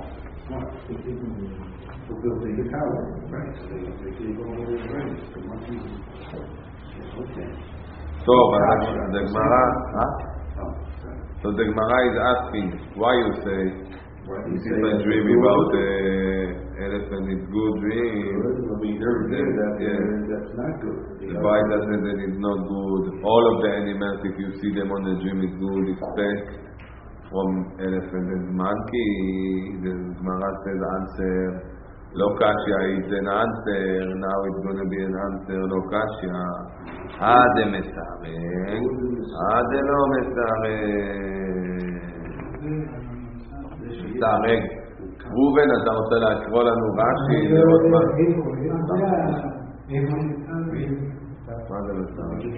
Who built the tower, right? So they gave all their brains to monkeys. Okay. So the Gemara, so the Gemara is asking, why you say, this is my dream about elephant, it's good dream. That's not good. The Bible says that it's not good. All of the animals, if you see them on the dream, it's good. Except from elephant and monkey. The Gemara says answer, לא קשיא, it's an answer. Now it's going to be an answer, לא קשיא. עדה מסתרק, עדה לא מסתרק. מסתרק. ראובן, אתה רוצה לקרוא לנו רש"י? מה זה מסתרק?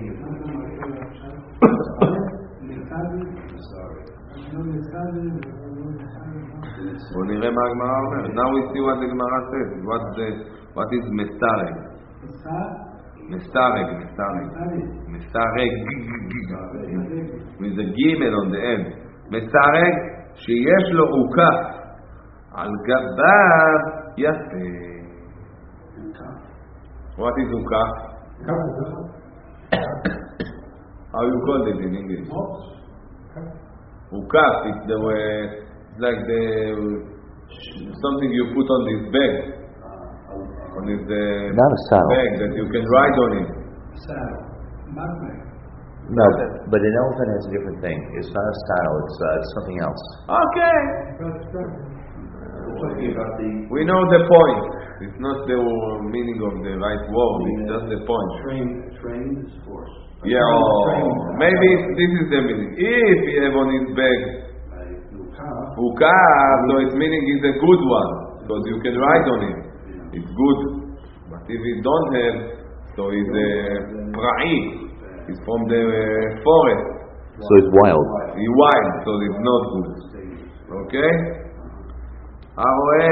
בואו נראה מה הגמרא אומרת. Now we see what the Gemara says. What is מסתרק? מסתרק. מסתרק. with the גימל on the end. מסתרק שיש לו עוקף על גביו יפה. What is עוקף? How you call it in English? Mops. Ukaf. It's the like the something you put on this bag. On this Not a saddle. bag that you can ride on it. Saddle. Nutmeg. No, but an elephant has a different thing. It's not a saddle. It's something else. Okay. We're talking about the We know the point. It's not the meaning of the right word. It's just the point. trained horse. Yeah. Maybe this is the meaning. If he have on his bag ukaf, so its meaning is a good one because you can ride on it. It's good. But if you don't have, so it's a pra'i. It's from the forest. So it's wild. It's wild, so it's not good. Okay? הרואה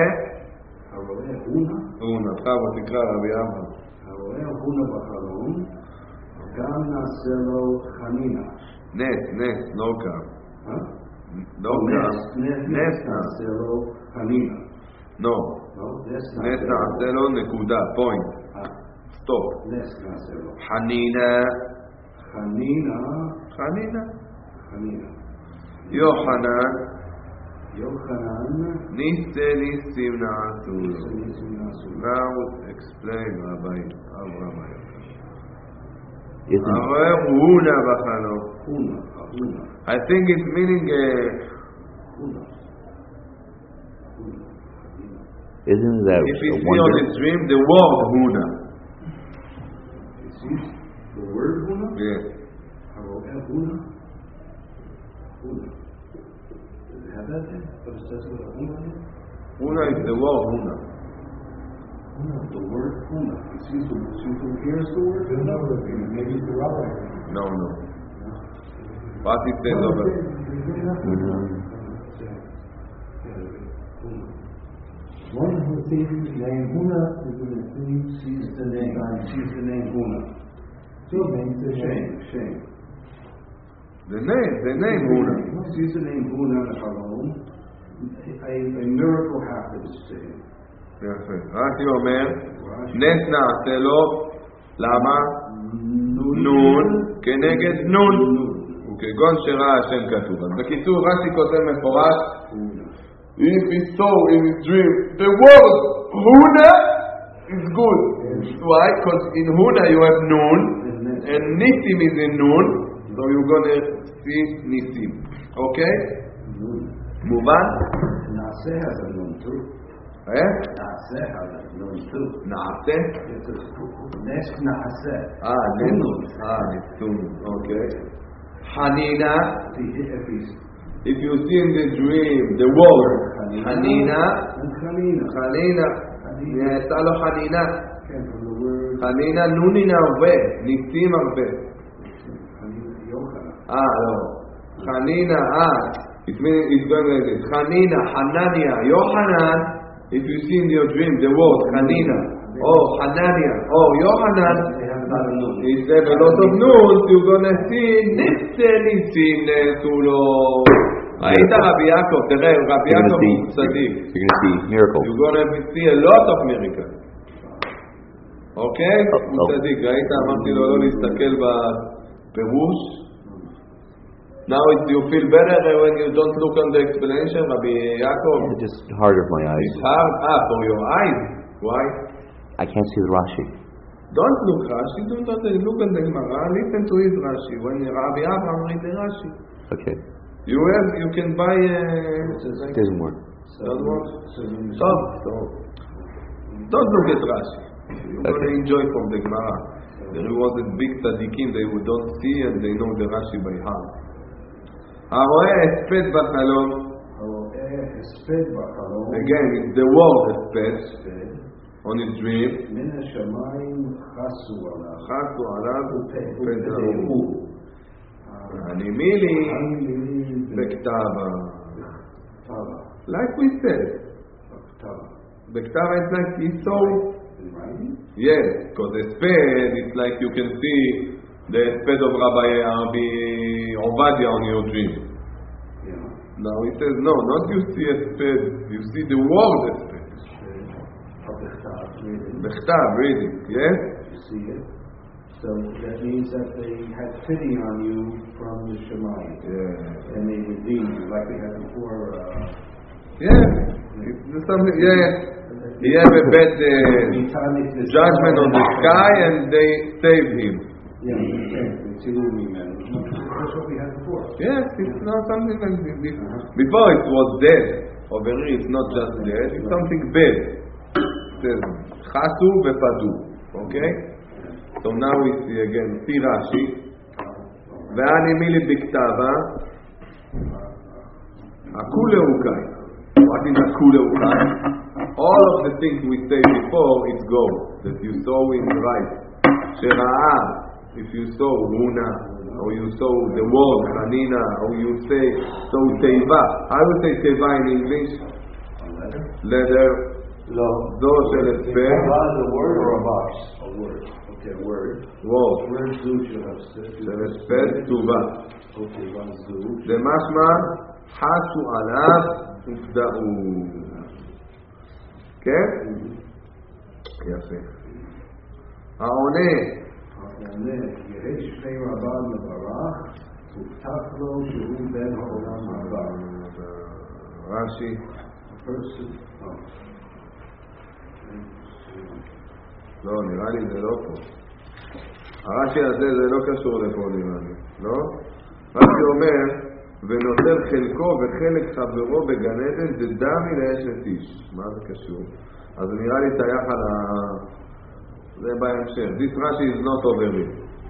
הונה, חבו תקרא רבי אברהם. הרואה הונה בחלום, גם נעשה לו חנינה. נס, לא קם. לא קם. נס נעשה לו חנינה. לא. נס נעשה לו נקודה, פוינט. סטופ. נס נעשה לו. חנינה. חנינה. יוחנן. יוחנן. ניסים נעשו לו. Now explain, Rabbi Abraham. הרואה הונה בחלום. I think it's meaning Isn't that if you a see on wonder? his dream the word huna. The word huna? Yes. הרואה huna? Huna. Does it have that there? But it says what a huna is? Huna is the word huna. The word huna. You see who hears the word huna? Maybe it's the rabbi. No. What it says over? One who sees the name Huna is going to see Sees the name huna. Shame. The name huna. Sees the name huna in the Halom. A miracle happens to him. יפה. רש"י אומר, נס נעשה לו, למה? נון כנגד נון. וכגון שראה השם כתוב. אז בקיצור, רש"י כותב מפורש, if he saw in his dream the word huna is good. Why? Because in huna you have nun, and nisim is in nun, so you're going to see nisim. Okay? מובן? Nase has a nun too. Nase has a nun too. נעשה? Nes nase. ניסון. Okay. חנינה. If you see in the dream the word חנינה, יצא לו חנינה. חנינה נונין הרבה, ניסים הרבה. לא. חנינה, it means it's going like this. חנינה, חנניה, יוחנן. If you see in your dream the word חנינה, or חנניה, or יוחנן, it's a lot of noons, you're going to see ניסים נעשו לו. ראית רבי יעקב, תראה, רבי יעקב הוא צדיק. You're going to see miracles. You're going to see a lot of miracles. אוקיי? הוא צדיק, ראית? אמרתי לו לא להסתכל בפירוש. Now you feel better when you don't look on the explanation, רבי יעקב? It's just hard of my eyes. It's hard, for your eyes. Why? I can't see the Rashi. Don't look Rashi, don't look on the Gemara, listen to his Rashi. When Rabbi Abraham read the Rashi. Okay. You can buy It doesn't work. Doesn't work? Stop. Don't look at Rashi. You're going to enjoy from the Gemara. There was a big tzaddikim, they would don't see and they know the Rashi by heart. הרואה הספד בחלום. Again, it's the word הספד. On his dream. חסו עליו ופדרו. הנימילי בכתבה. Like we said. בכתבה is like he saw. Yes, because the sped, it's like you can see the sped of Rabbi Ovadia on your dream. Now he says, no, not you see a sped, you see the word a sped. Bechtav, read it, yes? You see it? So that means that they had pity on you from the Shemayim. Yeah. And they redeemed you like we had before. Yeah. It's something. Yeah. He had a bad judgment on the sky, and they saved him. Yeah. That's what we had before. Yes, it's not something like this. Before it was dead. Over here it's not just dead, it's something bad. It says, Chasu vepadu. Okay? So now we see again, see Rashi. Ve'ani mili biktava. Akule ukai. What is akule ukai? All of the things we say before, it's gold. That you saw in right. Shera'a. If you saw Runa, or you saw the word Hanina, or you say so Teiva. How do you say Teiva in English? Leather. No. Do shel esper. A word or a box? A word. Okay, word. Word. Word zu shel Shel esper tuva. Okay, one zu. The mashma hasu alav ufda'u. כן? יפה. העונה יש שני רבן מברך, הובטח לו שהוא בן העולם הבא. רש"י. לא, נראה לי זה לא פה. הרש"י הזה זה לא קשור לפה נראה לי, לא? רש"י אומר, ונוטל חלקו וחלק חברו בגן עדן דדמי לאשת איש. מה זה קשור? אז נראה לי תייך על ה... זה בהמשך. This Rashi is not over here.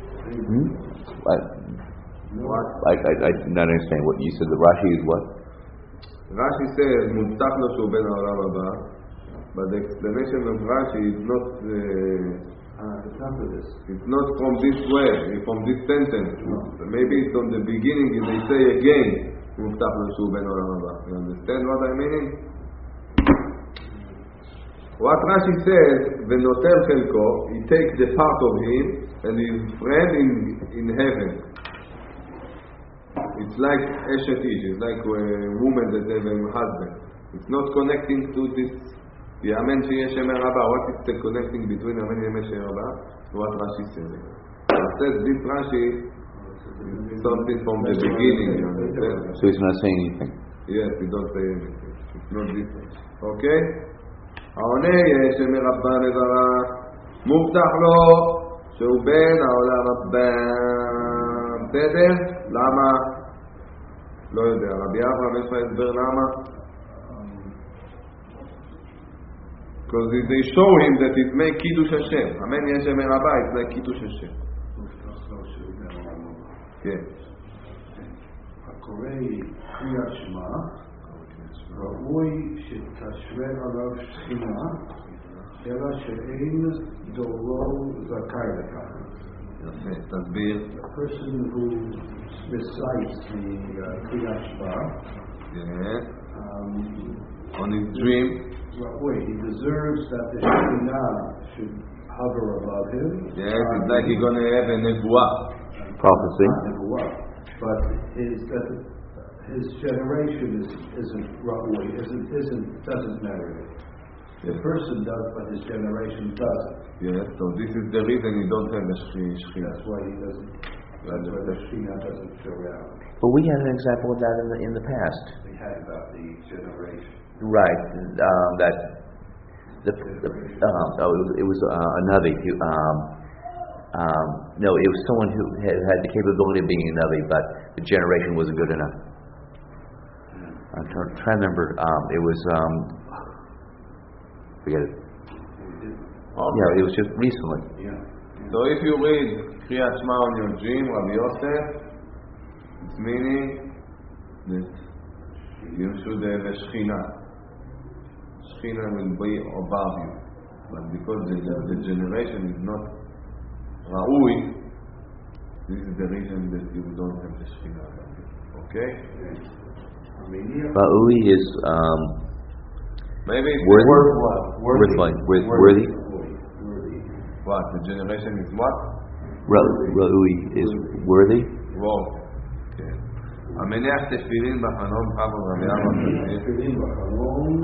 I did not understand what you said. The Rashi is what? Rashi says, מובטח לו שהוא בן העולם הבא, but the explanation of Rashi is not... it's not from this way, from this sentence. No. Maybe it's on the beginning, and they say again, מובטח לו שהוא בן העולם הבא. You understand what I mean? What Rashi says, ונוטל חלקו, he takes the part of him and his friend in heaven. It's like Eshet Ish, it's like a woman that has a husband. It's not connecting to this. Amen שיש אמר רבה. What is the connecting between Amen Yemesh Rabba? What Rashi says. It says this Rashi is something from the beginning. You understand? So he's not saying anything. Yes, he don't say anything. It's not this. Okay? העונה יש מרבה לברך מובטח לו שהוא בן העולם הבא. בסדר? למה? לא יודע. רבי אברהם יש לך הסבר למה? Because they show him that it make Kiddush Hashem. Amen יש מרבה, it's like Kiddush Hashem. כן. הקורא קריאת שמע ראוי שתשרה עליו שכינה, אלא שאין דורו זכאי לכך. יפה, תסביר. The person who recites the Kriyat Shema, on his dream, ראוי, he deserves that the Shekhinah should hover above him. Yes, it's like he's going to have a nevuah. Prophecy. But his generation isn't Ra'ui, doesn't matter. The person does, but his generation doesn't. Yes, so this is the reason you don't have a Shekhinah. That's why he doesn't. That's why the Shekhinah doesn't show out. But we had an example of that in the past. We had about the generation. Right. It was a Navi. No, it was someone who had the capability of being a Navi, but the generation wasn't good enough. I'm trying to remember. It was forget it. Okay. Yeah, it was just recently. Yeah. So if you read Kriyat Shema on your dream, Rabbi Yosef, it's meaning that you should have a Shekhinah. Shekhinah will be above you, but because the generation is not Ra'ui, this is the reason that you don't have the Shekhinah above you. Okay? Ra'ui is maybe worthy. What? The generation is what? Ra'ui is worthy. Wow. Okay. המניח תפילין בחלום חבר רבי אברהם. תפילין בחלום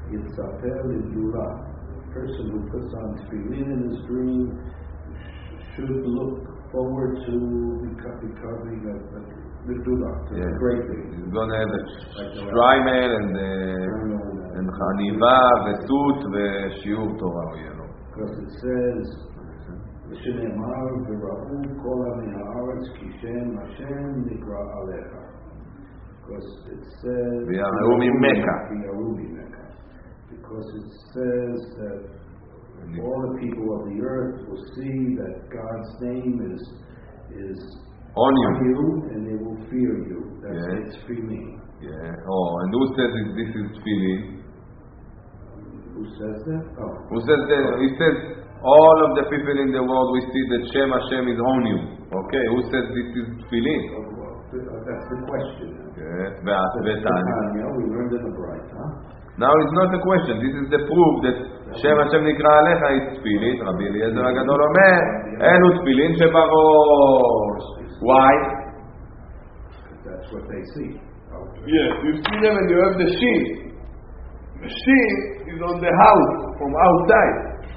יצפה לגדולה. The person who puts on tefillin in his dream should look forward to becoming a Medullah, a great thing. He's going to have a Shriman and Chaniva, Vetut, Veshiur Torah, you know. Because it says, "V'shenemar v'ra'u kol ha'mei ha'aretz ki shem Hashem nikra alecha." Because it says, V'yarehu mimeka. Because it says that all the people of the earth will see that God's name is On you. and they will fear you. That's Yes. it's feeling. Yeah. Oh, and who says this is tefillin? Who says that? Oh. Who says that? He says all of the people in the world we see that Shem Hashem is on you. Okay, who says this is tefillin? Oh, well, that's the question. Yes. Tanya, we learned in the Bright, huh? Now it's not a question. This is the proof that Shem Hashem נקרא עליך is tefillin. Rabbi Eliezer הגדול אומר, אלו תפילין שבראש. Why? That's what they see. Yes, you see them and you have the sheep. The sheep is on the house from outside.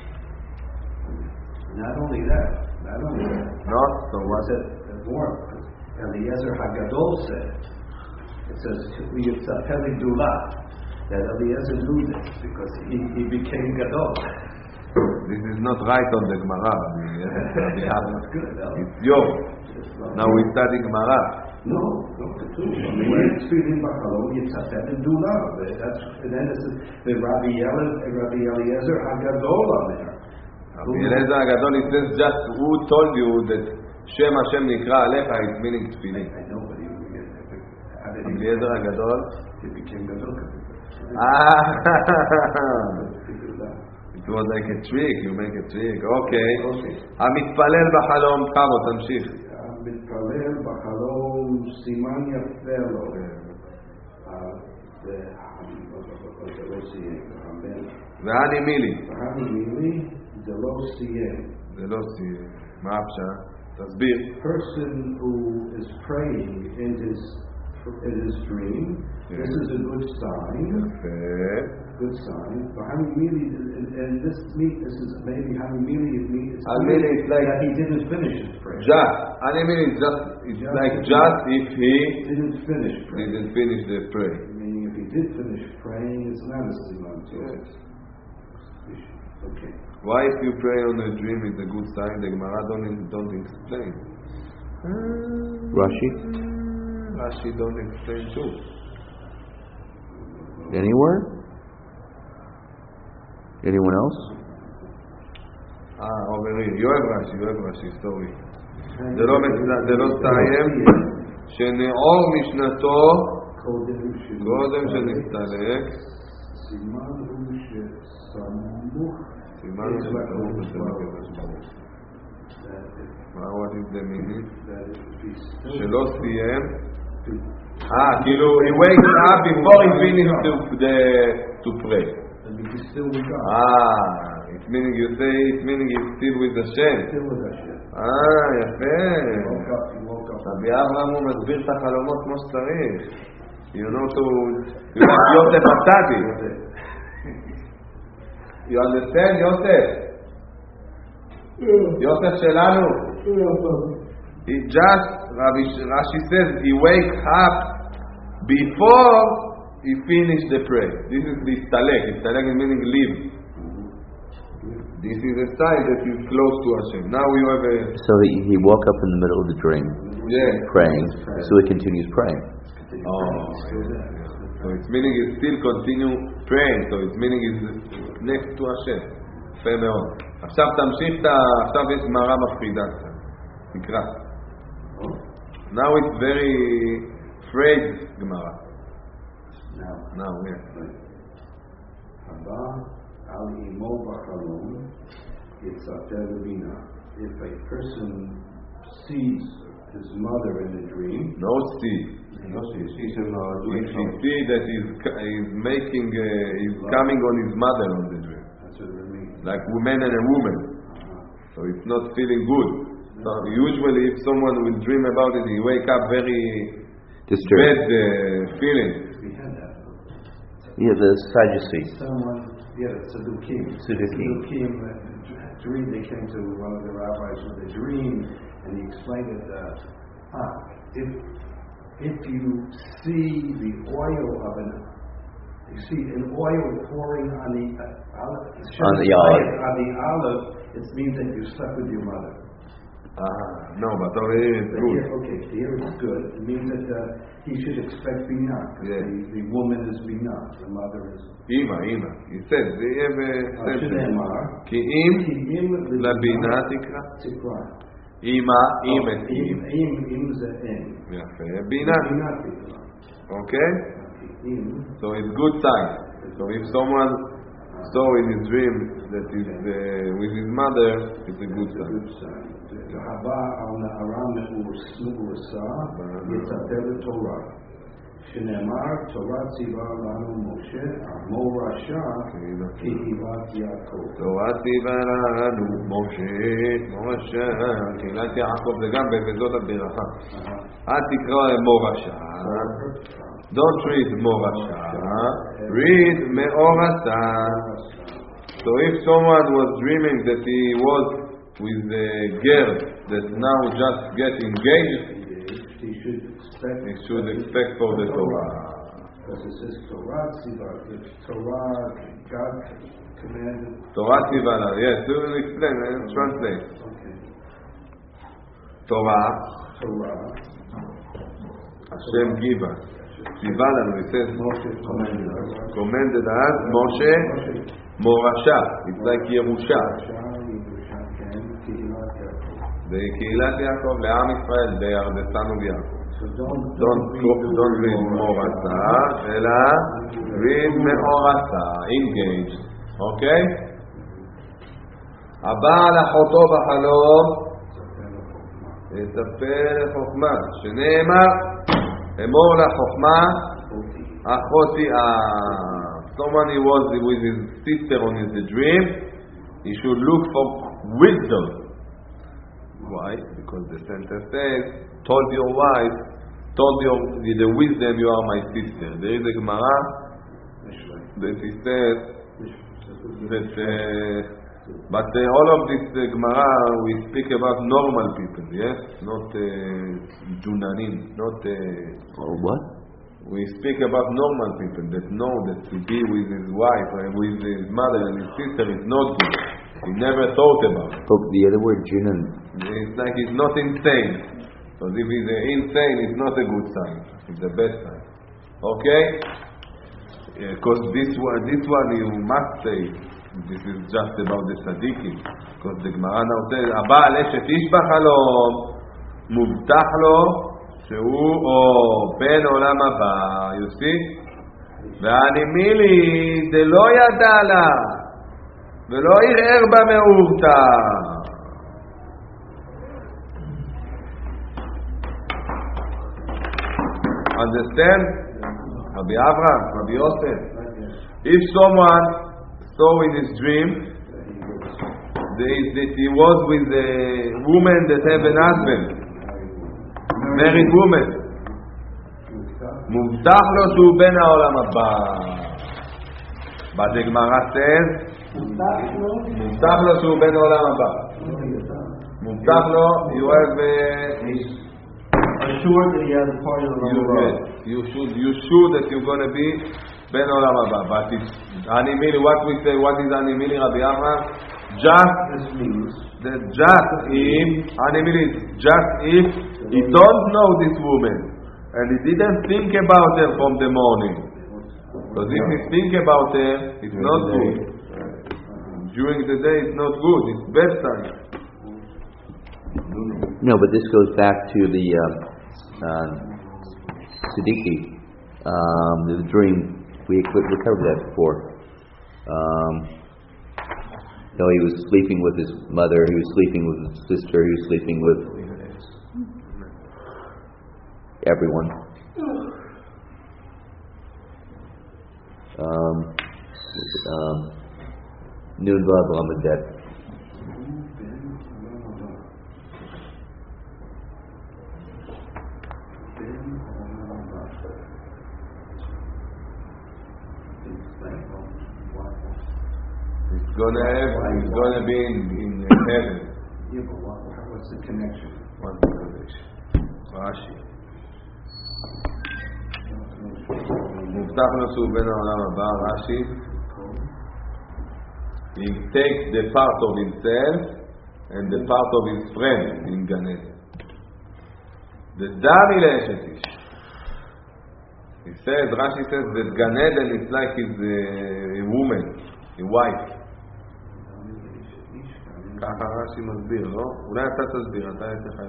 Not only that. Not so Was it more? Eliezer Hagadol said, it says, Yitzapel Dula, that Eliezer knew this because he became Gadol. This is not right on the Gemara. That's good, huh? It's yours. Now we study Gemara. No, the two. It's feeling Bachalom, Yitzapel Dula. And then it says, the Rabbi Eliezer Hagadol on there. Rabbi Eliezer HaGadol, he says just who told you that Shem Hashem נקרא עליך is meaning tefillin. I know, but Rabbi Eliezer HaGadol. he became Gadol. It was like a trick, you make a trick. Okay. המתפלל בחלום, כמה, תמשיך. המתפלל בחלום סימן יפה לו. זה לא סיים, והני מילי. והני מילי זה לא סיים. זה לא סיים. מה הפשט? תסביר. Person who is praying in his dream, this is a good sign. Good sign. But Hamimili, and this is maybe Hamimili is like that he didn't finish his prayer. Just. Hamimili is just if he didn't finish praying. Didn't finish the prayer. Meaning if he did finish praying, it's not a siman to it. Okay. Why if you pray on a dream it's a good sign? The Gemara don't explain. Rashi? Rashi don't explain too. Anywhere? Anyone else? over here. You have Rashi, sorry. זה לא סיים, שנאור משנתו קודם שנסתלק. סימן הוא שסמוך סימן הוא שסמוך. what is the meaning? שלא סיים. כאילו, he wakes up before he finishes to pray. It's meaning you say, it's meaning he's still with Hashem. יפה. רבי אברהם הוא מסביר את החלומות כמו שצריך. You know to יוסף הצדיק. You understand, יוסף? יוסף שלנו. He just, Rashi says, he wakes up before he finished the prayer. This is Istalek. Istalek is meaning leave. This is a sign that he's close to Hashem. Now we have a... So he woke up in the middle of the dream, praying, so he continues praying. So it's meaning he still continue praying, so it's meaning he's next to Hashem. יפה מאוד. עכשיו תמשיך, עכשיו יש גמרא מפחידה. תקרא. Now it's very phrase Gemara. Now, הבא על אימו בחלום יצטר לבינה. If a person sees his mother in a dream, no see. If he see that he's making, he's coming on his mother on the dream. That's what it means. Like woman and a woman. So it's not feeling good. So usually if someone will dream about it, he wake up very bad feeling. We had that. Yeah, the Sadducee. Someone, Tzedukim. Tzedukim. dream. They came to one of the rabbis with a dream, and he explained it. If you see the oil of you see an oil pouring on the olive, On the olive. it means that you're stuck with your mother. No, but over here it's good. Here it's good. It means that he should expect binah. Yes. The woman is binah. The mother is. Ima. He said, זה יהיה בסנטר. שנאמר, כי אם כי אם לבינה תקרא. תקרא. אימא, אם זה אם. יפה, בינה. בינה תקרא. Okay? So it's good sign. So if someone saw in his dream that he's with his mother, it's a good sign. הבא על נערה מאורסה יצטט לתורה. שנאמר, תורה ציווה לנו משה, עמו רשע, קהילת יעקב. תורה ציווה לנו משה, קהילת יעקב, זה גם בזאת הברכה. אל תקרא מורשה. Don't read מורשה, read מאורסה. So if someone was dreaming that he was with a girl that now just get engaged, he should expect for the Torah. Because it says Torah tzivah, God commanded. Torah tzivah, yes, do explain, translate. Okay. Torah, Hashem give us. Tzivah lanu, it says commanded us, Moshe, Morasha, it's like Yerusha. בקהילת יעקב, לעם ישראל, בארדסנו ביעקב. Don't read מורסה, אלא read מאורסה, engaged, אוקיי? הבא על אחותו בחלום, יספר לחוכמה, שנאמר, אמור לחוכמה, אחותי, someone he was with his sister on his dream, he should look for wisdom. Why? Because the sentence says, told your wife, told the wisdom, you are my sister. There is a Gemara that he says that, but all of this Gemara, we speak about normal people, yes? Not Junanim, not... what? We speak about normal people that know that to be with his wife and with his mother and his sister is not good. He never thought about it. Oh, the other word, Junan. It's like he's not insane. Because if he's insane, it's not a good sign. It's the best sign. Okay? Because this one you must say, this is just about the tzaddikim. Because the Gemara now says, הבעל אשת איש בחלום, מובטח לו שהוא או בן עולם הבא. You see? והנימילי זה לא ידע לה. ולא ערער במאורתה. Understand? Rabbi Avraham, Rabbi Yosef. If someone saw in his dream that he was with a woman that have an husband, married woman, מובטח לו שהוא בן העולם הבא. But the Gemara says, מובטח לו שהוא בן העולם הבא. מובטח לו, you have assured that he has a part of the world. You sure that you're going to be ben olam haba. But it's animili. What we say? What is animili, Rabbi Avraham? Just means that just if animili, just if he don't know this woman and he didn't think about her from the morning. Because if he think about her, it's not good. During the day, it's not good. It's bad sign. No, but this goes back to the Siddiqui, the dream. We covered that before. He was sleeping with his mother, he was sleeping with his sister, he was sleeping with everyone. Nun Vav Ramadet. He's gonna be in heaven. Yeah, but what's the connection? What's the connection? Rashi. מובטח לו שהוא בן העולם הבא, רש"י. He takes the part of himself and the part of his friend in Gan Eden. The Dami לאשת איש. He says, Rashi says that Gan Eden is like his woman, a wife. ככה רש"י מסביר, לא? אולי אתה תסביר, אתה יש לך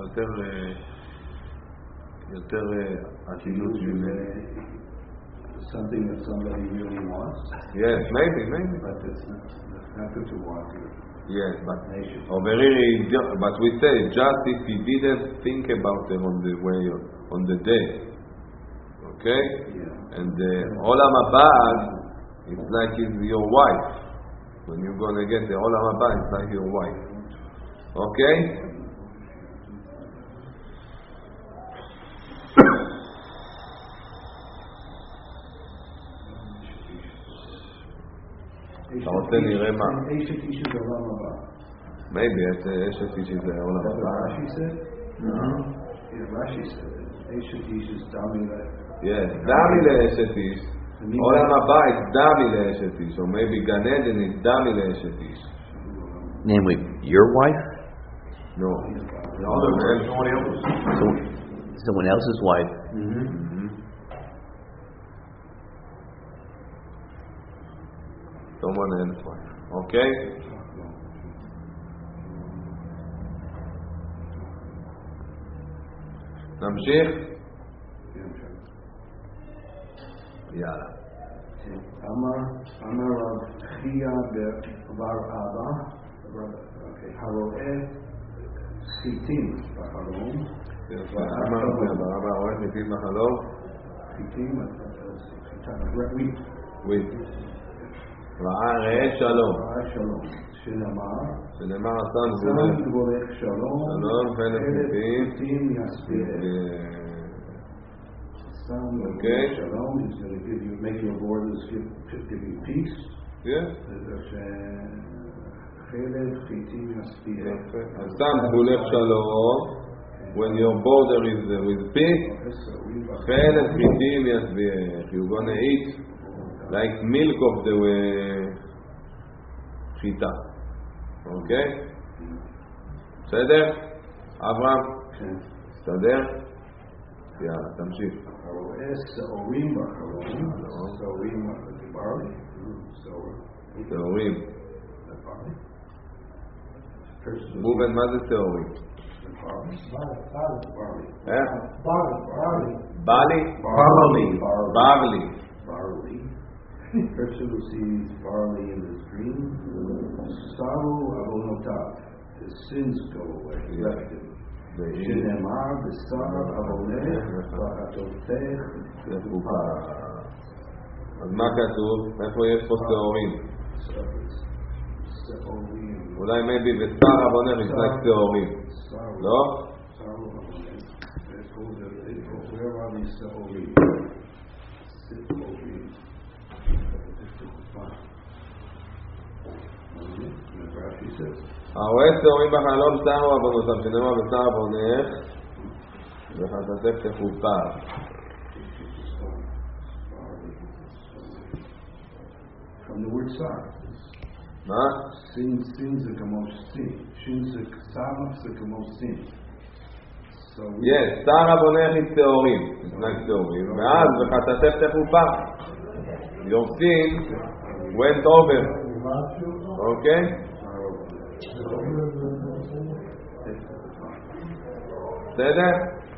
יותר עתידות ממני. Something that somebody really wants. Yes, maybe. But it's not good to want to. Yes, over here, but we say just if he didn't think about them on the way, on the day, okay? Yeah. And the Olam Haba is like your wife. When you're gonna get the Olam Haba, it's like your wife. Okay? אתה רוצה נראה מה? אשת איש זה עולם הבא. Maybe אשת איש זה עולם הבא. Rashi said? Yeah, Rashi said אשת איש is dami le. Yes, dami לאשת איש. עולם הבא is dami לאשת איש. Or maybe Gan Eden is dami לאשת איש. Namely, your wife? No. Someone else's wife. Someone else's wife. Okay? נמשיך? יאללה. אמר רב חייא בר אבא, הרואה חיטים בחלום. אמר רב רואה חיטים בחלום? חיטים, ראה שלום. שנאמר אסן גבורך שלום חלק חיטים Okay. Shalom is going to give you, make your borders give you peace. Yeah. Asan gvulech shalom. When your border is with peace, chelek chitim yasviech. You're going to eat like milk of the chita. Okay? בסדר? אברהם? בסדר? יאללה, תמשיך. הרואה שעורים בחלום, שעורים barley, שעורים. ראובן, מה זה שעורים? barley. Person who sees barley in his dream, saru avonotav, his sins go away, left him. שנאמר בשר אבונך וחטאותיך יכופר. אז מה כתוב? איפה יש פה שעורים? אולי maybe בשר אבונך יש like שעורים. לא? Where are these שעורים? הרואה שעורים בחלום שרו עוונותיו, שנאמר בשר עוונך וחטאתך תכופר. From the word sar. מה? Sin זה כמו sin. Sar זה כמו sin. Yes, שר עוונך עם שעורים, לפני שעורים, ואז וחטאתך תכופר. Your sin went over. Okay? בסדר?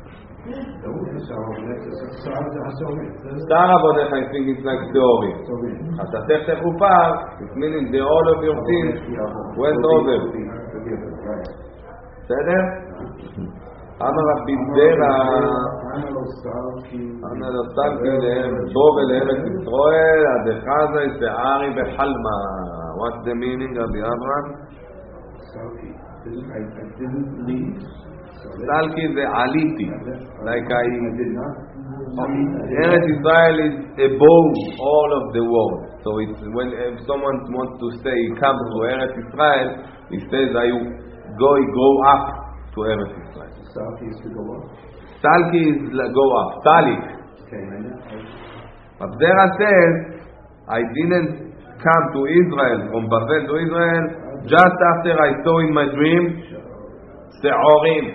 שר עוונך I think it's like שעורים. חטאתך תכופר, it means the all of your sins went over. בסדר? אמר רבי זרע אנא לא סלקי בוא ולארץ ישראל הדחזה שערי בחלמה. What's the meaning of the Abraham? I didn't leave. סלקי זה עליתי. Like Eretz Israel is above all of the world. So it's when someone wants to say he comes to Eretz Israel, he says I go up to Eretz Israel. Salki is to go up. Salki is go up. Talik. Okay, and Abdera says I didn't come to Israel from Babel to Israel just after I saw in my dream Se'orim.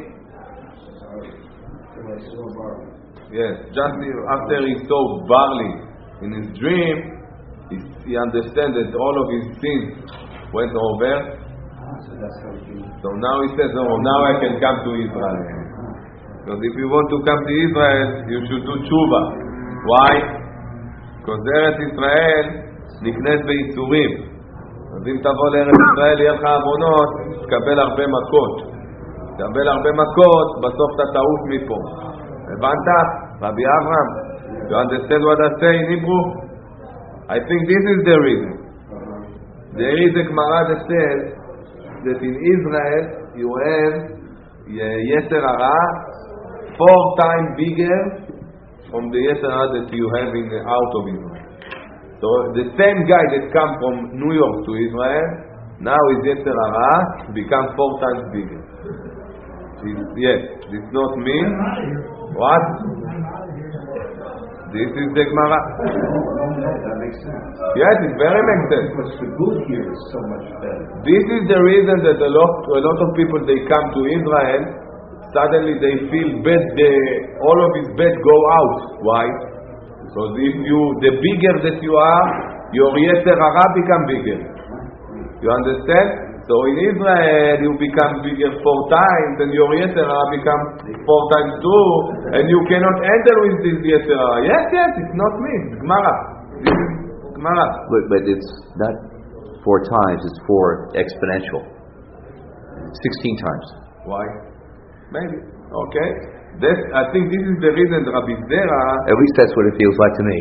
Yes, just after he saw barley in his dream, he understands that all of his sins went over. So that's how he So now he says, oh, now I can come to Israel. Because if you want to come to Israel, you should do tshuva. Why? Because ארץ ישראל נקנית בייסורים. אז אם תבוא לארץ ישראל, יהיה לך עוונות, תקבל הרבה מכות. תקבל הרבה מכות, בסוף אתה תעוף מפה. הבנת? רבי אברהם? You understand what I say in Hebrew? I think this is the reason. There is a Gemara that says that in Israel you have Yetzer Hara 4 times bigger from the Yetzer Hara that you have in out of Israel. So the same guy that come from New York to Israel, now his Yetzer Hara becomes 4 times bigger. Yes, it's not me. What? This is the Gemara. that makes sense. Yes, it very makes sense. Because the good here is so much better. This is the reason that a lot of people, they come to Israel, suddenly they feel bad, all of his bad go out. Why? Because the bigger that you are, your Yetzer Hara become bigger. You understand? So in Israel you become bigger 4 times and your Yetzer Hara become 4 times too, and you cannot enter with this Yetzer Hara. Yes, it's not me, it's Gemara. Gemara. But it's not 4 times, it's 4 exponential. 16 times. Why? Maybe. Okay. I think this is the reason Rabbi Zera. At least that's what it feels like to me.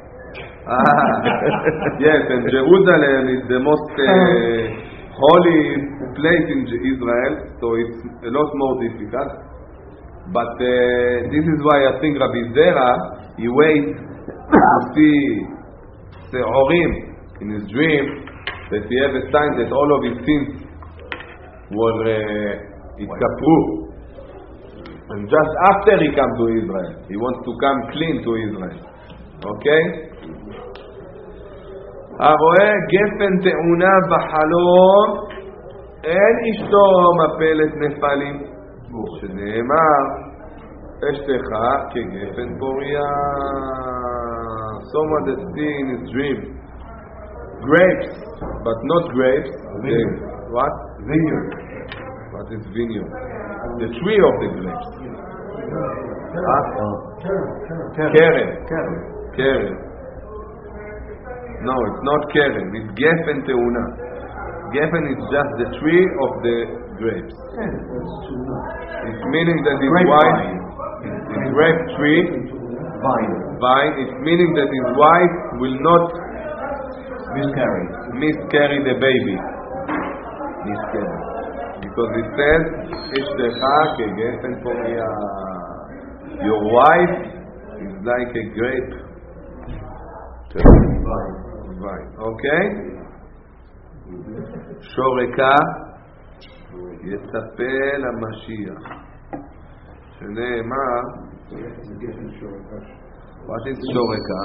Yes, and Jerusalem is the most holy place in Israel, so it's a lot more difficult. But this is why I think Rabbi Zera, he waits to see Se'orim in his dream, that he has a sign that all of his sins were itkapru. And just after he comes to Israel, he wants to come clean to Israel. Okay? הרואה גפן תאונה בחלום, אין אשתו מפלת נפלים. שנאמר, אשתך כגפן פוריה. Someone that see in his dream grapes, but not grapes. What? Vineyard. What is vineyard? The tree of the grapes. Keren. No, it's not Keren. It's Gefen Teuna. Gefen is just the tree of the grapes. It's meaning that his wife, his grape tree, vine. It's meaning that his wife will not miscarry the baby. Miscarry. Because it says, Eshtecha kegefen poria. Your wife is like a grape. Vine. Okay? שורקה יצפה למשיח. שנאמר, what is שורקה?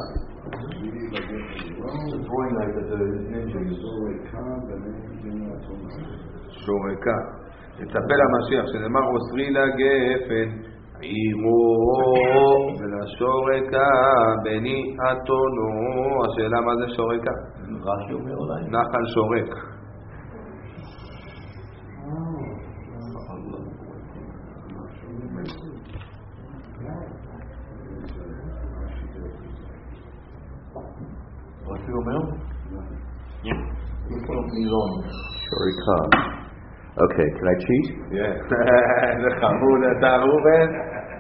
שורקה יצפה למשיח, שנאמר אוסרי לגפן עירו ולשורקה בני אתונו. השאלה מה זה שורקה? נחל שורק. What's your mail? Yeah. Shorika. Okay, can I cheat? Yeah. זה חמוד אתה ראובן.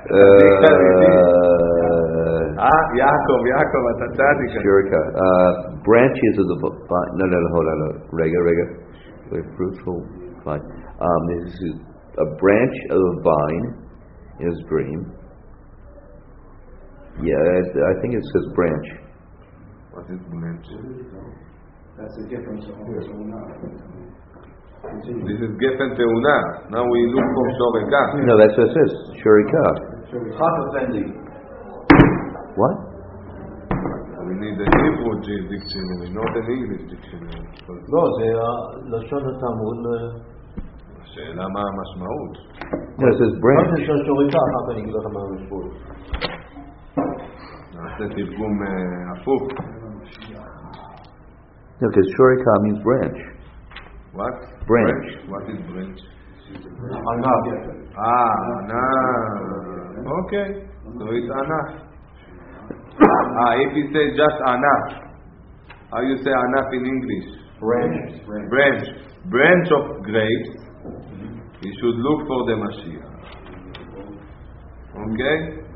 יעקב, אתה צדיק. Shurika. Branches of the vine. No, hold on. Rega. We're fruitful. Fine. This is a branch of a vine in his dream. Yeah, I think it says branch. What is branch? That's a difference of Teuna. This is Gefen Teuna. Now we look for Shoreka. No, that's what it says. Shurika. Chafafendi. What? We need a Hebrew dictionary, not an English dictionary. לא, זה לשון התלמוד. השאלה מה המשמעות. No, it says מה branch. זה שוריקה? אחר כך אני אגיד לך מה המשמעות. נעשה תרגום הפוך. No, because shurika means branch. What? Branch. What is branch? ענב. Anaf. Okay. So it's Anaf. If you say just Anaf, how you say Anaf in English? Branch. Branch of grapes. We should look for the Mashiach. Okay?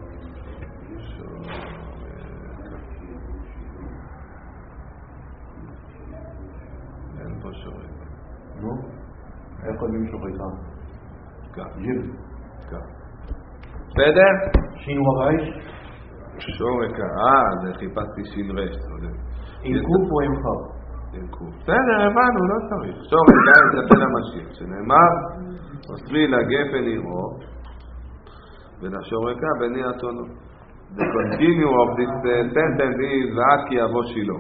אין פה שורק. נו? איך קוראים שוריקה? כך. ג'יל. כך. בסדר? שינו הרייש? שורקה. זה חיפשתי שין רש. עם קוף או עם חב? עם קוף. בסדר, הבנו, לא צריך. שורקה זה בן המשיח, שנאמר, אוסרי לגפן עירו, ולשורקה בני אתונו. The continue of this sentence is ועד כי יבוא שילה.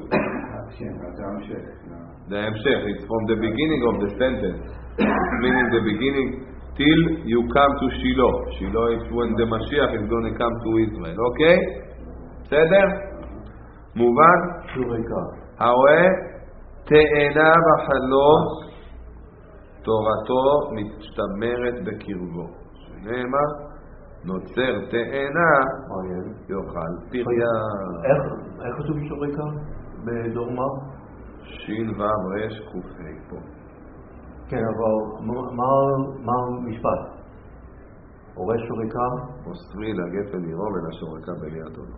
The המשך, it's from the beginning of the sentence, meaning the beginning till you come to Shiloh. Shiloh is when the Mashiach is going to come to Israel. Okay? בסדר? מובן? שוריקה. הרואה תאנה בחלום תורתו משתמרת בקרבו. שנאמר נוצר תאנה יאכל פריה. איך כתוב שוריקה? בדורמה? שין ו' רש ק"ה פה. כן, אבל מה המשפט? הורש שוריקה? אוסרי לגפן עירו ולשורקה בני אתונו.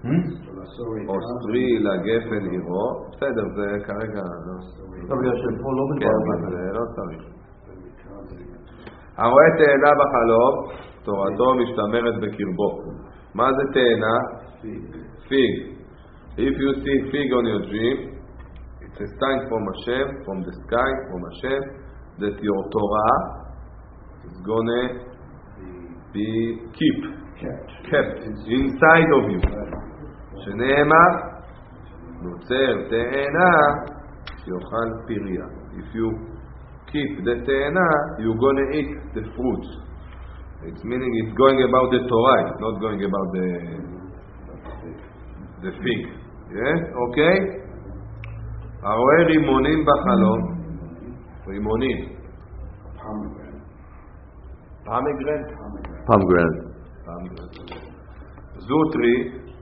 אוסרי לגפן עירו, בסדר, זה כרגע לא, בגלל שפה לא כן, אבל זה לא צריך. הרואה תאנה בחלום תורתו משתמרת בקרבו. מה זה תאנה? Fig. If you see fig on your dream, it's a sign from Hashem, from the sky, from Hashem, that your Torah is gonna be kept inside of you. שנאמר, נוצר תאנה, יאכל פריה. If you keep the תאנה, you're gonna eat the fruit. It's meaning it's going about the Torah, it's not going about the fig. Yes? Okay? הרואה רימונים בחלום. רימונים. Pomegranate. זוטרי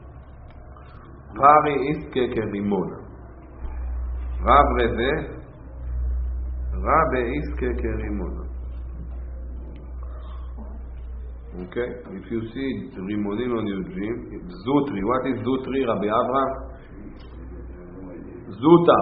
פארי איסקה כרימון. רב רזה רב איסקה כרימון. Okay, if you see רימונים on your dream, זוטרי, what is זוטרי, רבי אברהם? זוטה,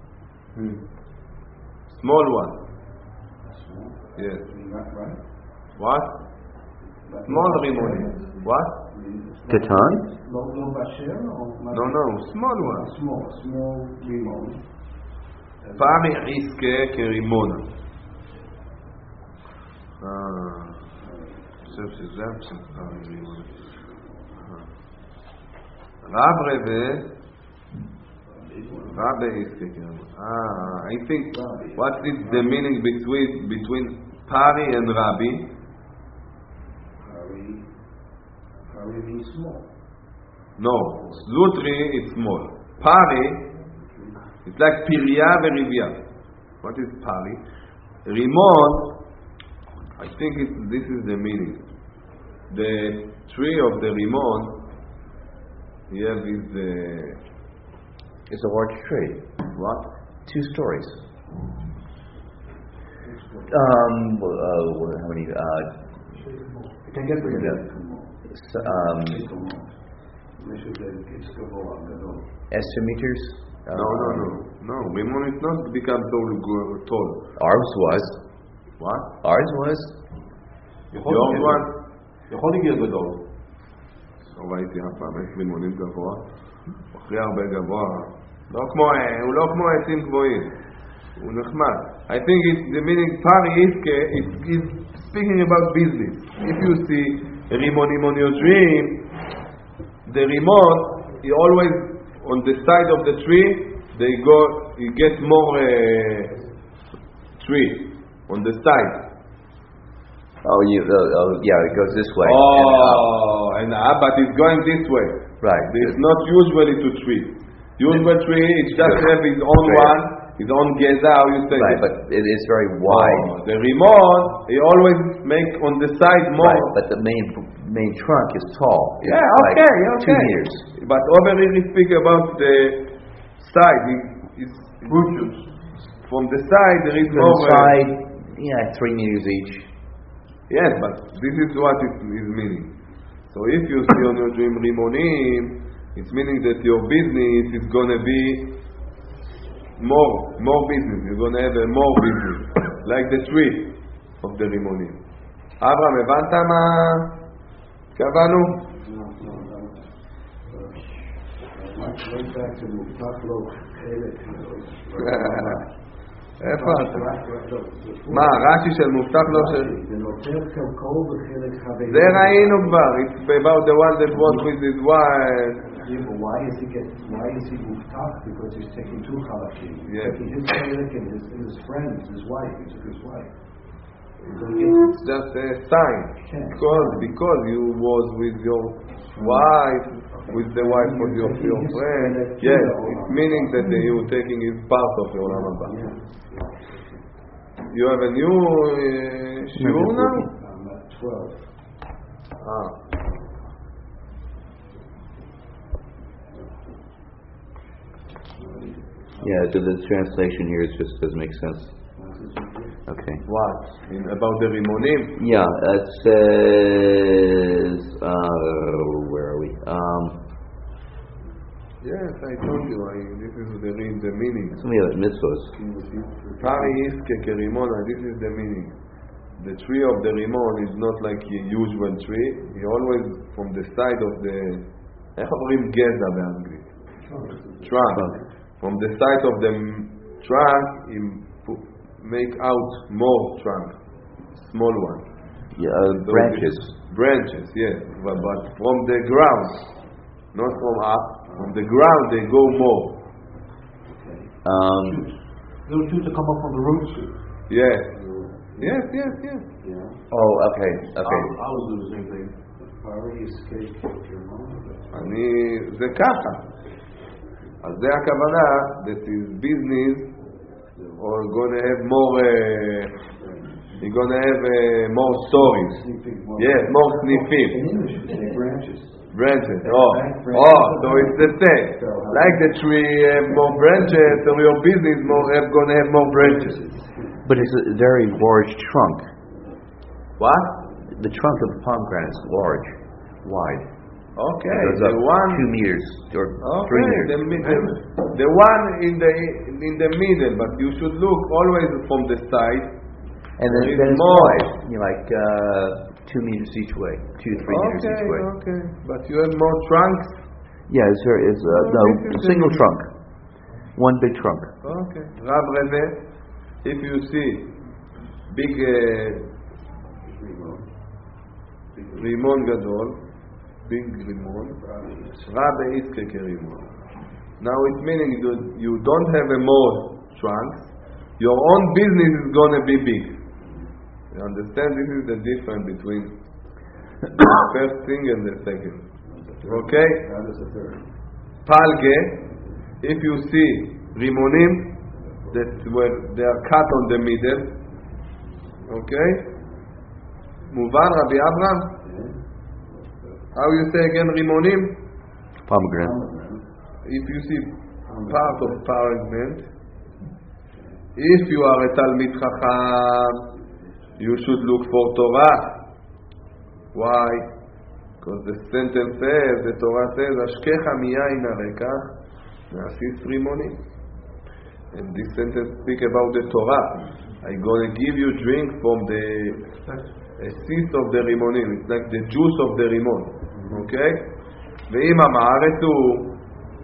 small one. Yes. What? Small רימונים. What? Katan? לא בשל או... No, small one. small רימון. פארי איסקה כרימון. חושב שזה הפסק הרימון. רב רבה רב איסקה כרימון. I think what is the meaning between Pari and Rabbi? Pari means small. No, Zutri is small. Pari, it's like Pirya Verivya. What is Pari? Rimon, I think this is the meaning. The tree of the Rimon, here is It's a large tree. what? 2 stories. How many? can get rid of that. Estimators? No. Rimon is not become so tall. Ours was. What? Ours was. Yours one? יכול להגיע גדול. לא ראיתי אף פעם, יש רימונים גבוה. הכי הרבה גבוה. הוא לא כמו עצים גבוהים. הוא נחמד. I think the meaning Pari Iske is speaking about business. If you see Rimonim on your dream, the Rimon, he always on the side of the tree, you get more tree on the side. Yeah, it goes this way. But it's going this way. Right. It's not usually to tree. Usual tree, it just have its own one, his own geza, how you say right, it. but it is very wide. The Rimon, he always make on the side more. Right, but the main trunk is tall. Yeah, It's okay, like 2 meters. But over here we speak about the side. It's from the side there is From more. the side, 3 meters each. Yes, but this is what it is meaning. So if you see on your dream Rimonim, it's meaning that your business is going to be more business. You're going to have more business, like the tree of the Rimonim. אברהם, הבנת מה קבענו? איפה אתה? מה, רש"י של מובטח לא של... זה ראינו כבר, it's about the one that was with his wife. Why is he muftach? Because he's taking 2 halakim. Yes. Taking his chelik and his friends, his wife. He took his wife. It's just a sign. Because you was with your wife, with the wife of your friend. Yes, it's meaning that you taking his part of your Olam Haba. You have a new shiur now? I'm at 12. Yeah, so the translation here just doesn't make sense. Okay. What? About the Rimonim? Yeah, it says, where are we? Yes, I told you, this is the meaning. Some of the mitzvahs. Pari Iske Kerimona, this is the meaning. The tree of the Rimon is not like a usual tree. He always from the side of the... איך אומרים גזע באנגלית? Trunk. From the side of the trunk, he make out more trunk. Small one. Yeah, branches. Branches, yes. But from the ground, not from up. From the ground they go more. Those shoots that come up from the roots? Yes. Yes. Yeah. Oh, okay. I would do the same thing. זה ככה. אז זה הכוונה that his business or gonna have more you're gonna have more stories. Yes, more sniffing. Branches. So it's the same. Like the tree have more branches, so your business gonna have more branches. But it's a very large trunk. What? The trunk of the pomegranate is large, wide. Okay, It goes up the one 2 meters or 3 meters. the one in the middle, but you should look always from the side. And then it's more. wide, like 2 meters each way, 2 to 3 meters each way. Okay, but you have more trunks. Yeah, it's single trunk, one big trunk. Okay, Rav Reve, if you see big רימון גדול, big רימון, רבה איסקה כרימון. Now it's meaning you don't have a more trunks, your own business is going to be big. You understand? This is the difference between the first thing and the second. Okay? That is the third. Palge, if you see rimonim, that where they are cut on the middle. Okay? Muvan, Rabbi Abraham? How you say again rimonim? Pomegranate. If you see part of pomegranate, if you are a Talmid Chacham, you should look for Torah. Why? Because the sentence says, the Torah says, Ashkecha miyayin arekach na'asis rimonim. And this sentence speak about the Torah. I'm going to give you drink from the seeds of the rimonim. It's like the juice of the rimon. Okay? ואם המארץ הוא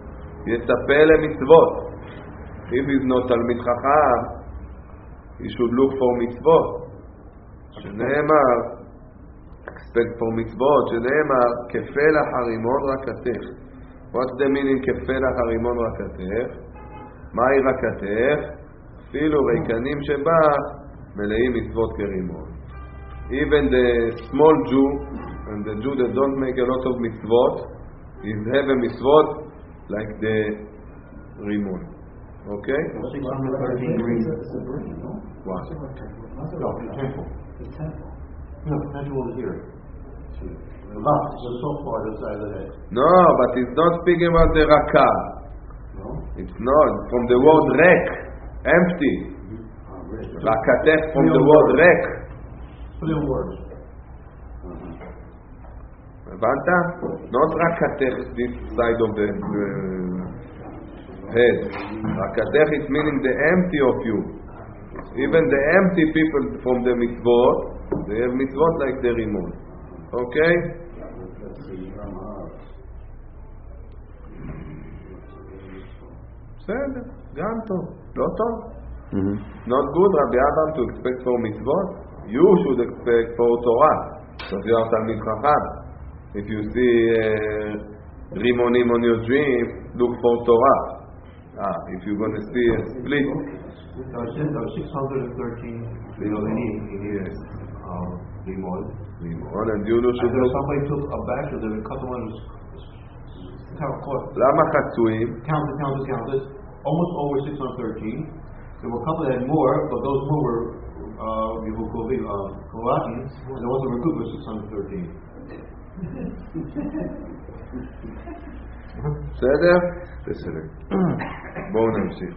יצפה למצוות. If he's not תלמיד חכם, he should look for מצוות. שנאמר, expect for מצוות, שנאמר, כפלח הרימון רקתך. What's the meaning כפלח הרימון רקתך? מהי רקתך? אפילו ריקנים שבה מלאים מצוות כרימון. Even the small Jew and the Jew that don't make a lot of mitzvot is have a mitzvot like the rimon. Okay? 613 green. What? No, the temple. No, the temple is here. The so far the side of the head. No, but it's not speaking about the rakah. No? It's not. From the word rek, empty. Rakatech from the word rek. Plain words. הבנת? Not rakatech, this side of the head. Rakatech is meaning the empty of you. Even the empty people from the mitzvot, they have mitzvot like the rimon. Okay? בסדר, גם טוב. לא טוב? Not good, Rabbi Abraham, to expect for mitzvot. You should expect for Torah. Because you are תלמיד חכם. If you see rimonim on your dream, look for Torah. If you're going to see a split. There are 613 Yes. limon. And you should look. Somebody took a batch of them and cut them on his למה חצויים? counted. Almost over 613. There were a couple that had more, but those more were rotten, and the ones that were good were 613. בסדר? בסדר. בואו נמשיך.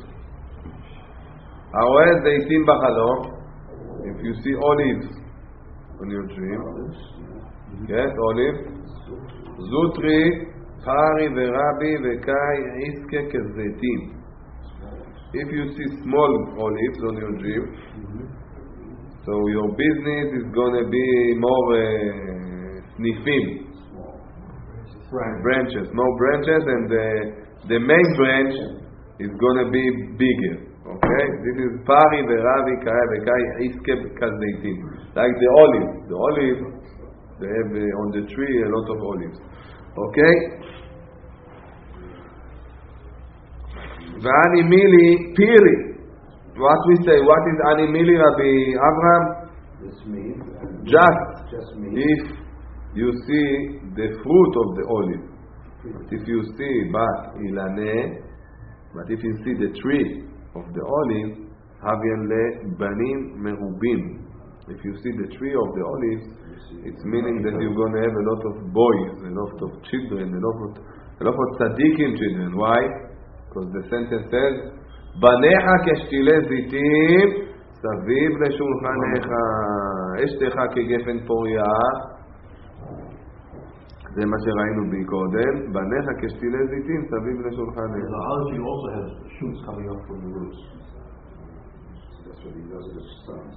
הרואה זיתים בחלום, if you see olives on your dream, כן, olive, זוטרי, חרי ורבי וקאי עסקה כזיתים. If you see small olives on your dream, so your business is going to be more snifim, branches, more branches, and the main branch is going to be bigger. Okay, this is pari veravi kaya vekai iske kazeitim, like the olive. The olive, they have on the tree a lot of olives. Okay. V'animili piri. What we say? What is animili, Rabbi Avraham? This means Just if you see the fruit of the olive. But if you see but if you see the tree of the olive, havian le banim merubim. If you see the tree of the olives, it's meaning that you're going to have a lot of boys, a lot of children, a lot of tzaddikim children. Why? Because the sentence says, "Banecha keshtilee zitim saviv leshulchanecha." אשתך כגפן פוריה, זה מה שראינו מקודם, בניך כשתילי זיתים סביב לשולחנך. The olive tree also has shoots coming up from the roots. That's what he does with his sons,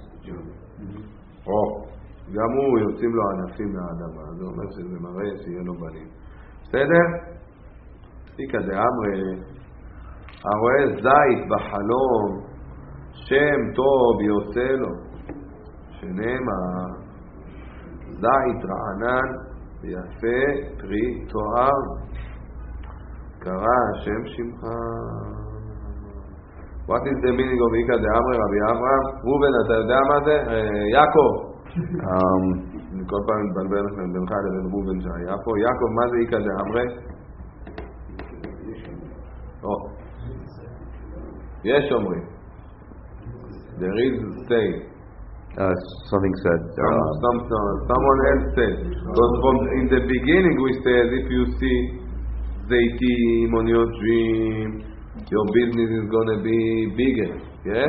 גם הוא יוצאים לו ענפים מהאדמה, זה אומר שזה מראה שיהיה לו בנים. בסדר? תיקה דאמרי, הרואה זית בחלום, שם טוב יוצא לו. שנאמר, זית רענן ויפה פרי תואר, קרא השם שמך. What is the meaning of איקא דאמרי רבי אברהם? רובן, אתה יודע מה זה? יעקב. אני כל פעם מתבלבל לכם בינך לבין רובן שהיה פה. יעקב, מה זה איקא דאמרי? יש אומרים. There is say. Something said. Someone else said. But from in the beginning we said if you see zaytim on your dream, your business is going to be bigger. Yes?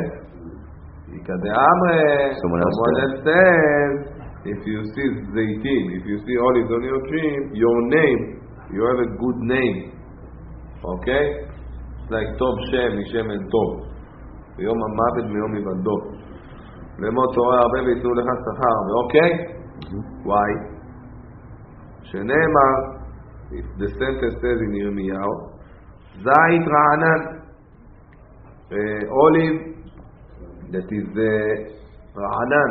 Someone else says if you see zaytim, if you see olives on your dream, your name, you have a good name. Okay? It's like Tov Shem, Mishem and Tov. ביום המוות מיום היוולדו. למות תורה הרבה ויתנו לך שכר. אוקיי? Why? שנאמר, if the sentence says in ירמיהו, Zait Ra'anan. Olive that is Ra'anan.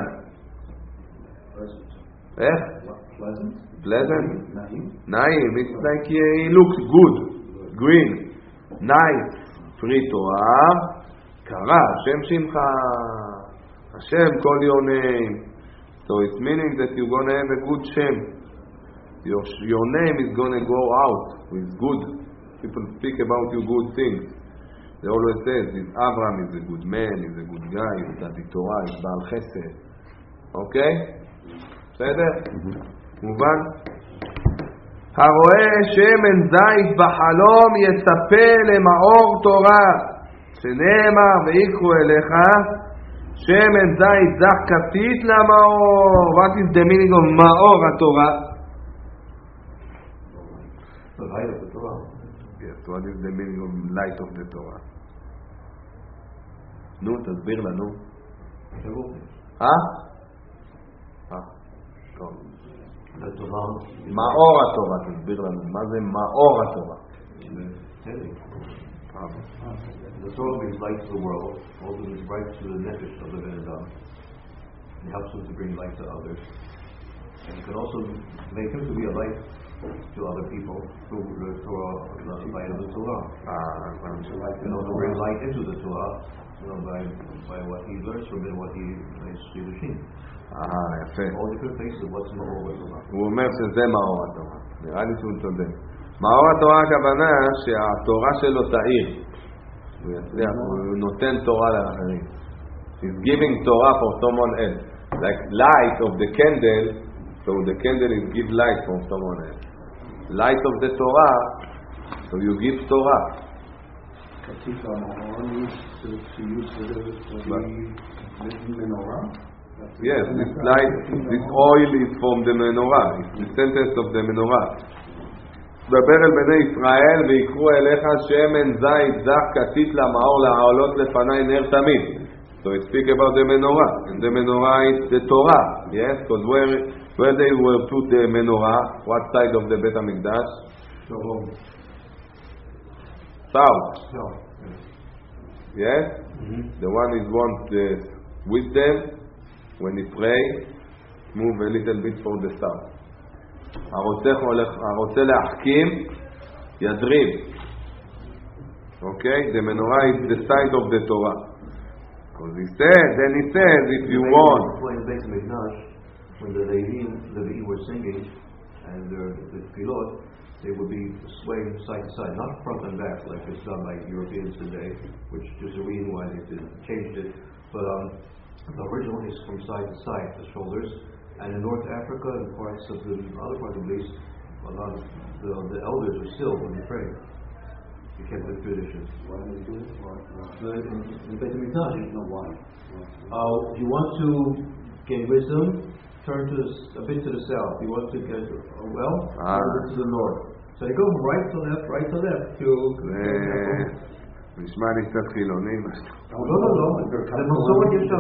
Pleasant. Naim. It's like he looks good. Green. Nice. Free Torah. Kara. Hashem Shimcha. Hashem, call your name. So it's meaning that you're going to have a good Shem. Your name is going to go out with good. People speak about you good things. They always say this Abraham is a good man, he's a good guy, he's study Torah, he's Baal Chesed. Okay? בסדר? מובן? הרואה שמן זית בחלום יצפה למאור תורה, שנאמר ויקחו אליך שמן זית זך כתית למאור. What is the meaning of מאור התורה? The light of the Torah. Yes, what is the meaning of light of the Torah? נו, תסביר לנו. טוב. מאור התורה, תסביר לנו. מה זה מאור התורה? The Torah brings light to the world, also brings light to the nefesh of the Ben Adam. It helps him to bring light to others. And it can also make him to be a light to other people through the Torah, the light of the Torah. It can also bring light into the Torah, by what he learns from it, what he makes Shidduchim. יפה. All different places, what's more over Torah. הוא אומר שזה מאור התורה. נראה לי שהוא צודק. מאור התורה הכוונה שהתורה שלו תאיר. הוא יצליח, הוא נותן תורה לאחרים. He's giving Torah for someone else. Like light of the candle, so the candle is give light for someone else. Light of the Torah, so you give Torah. Yes, this light, this oil is from the menorah. It's the sentence of the menorah. דבר אל בני ישראל ויקחו אליך שמן זית זך כתית למאור לעלות לפני נר תמיד. So it speak about the menorah. And the menorah is the Torah. Yes, because where they will put the menorah, what side of the Bet HaMikdash? South. Yes? The one is want with them when he pray, move a little bit for the south. הרוצה להחכים, ידריב. Okay? The menorah is the side of the Torah. Because he says, if you want. When the Beit HaMikdash, when the Levi'im were singing, and the Pilot, they would be swaying side to side, not front and back like it's done by Europeans today, which is the reason why they changed it. But the original is from side to side, the shoulders. And in North Africa and parts of the other parts of the East, a lot of the elders are still when they pray. They kept the tradition. Why do they do it? In Beit HaMikdash, you know why. If you want to gain wisdom, turn a bit to the south. You want to get wealth, turn to the north. So they go from right to left to נשמע לי קצת חילוני. לא. זה מסורת ישר.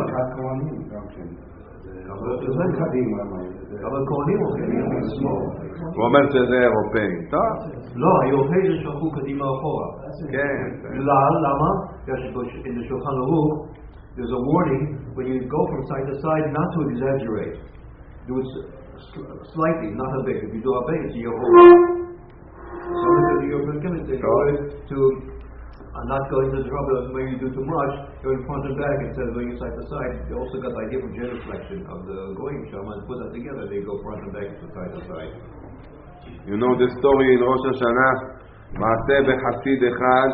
אבל כהנים הולכים לשמאל. הוא אומר שזה אירופאי. טוב. לא, האירופאים שלחו קדימה אחורה. כן. למה? In the Shulchan Aruch, there's a warning when you go from side to side not to exaggerate. Do it slightly, not a big. If you do a big, it's your whole. So the European chemists, in order to not go into the trouble of when you do too much, go in front and back instead of going side to side. They also got the idea from genuflection of the going shama and put that together. They go front and back to side to side. You know the story in Rosh Hashanah, מעשה בחסיד אחד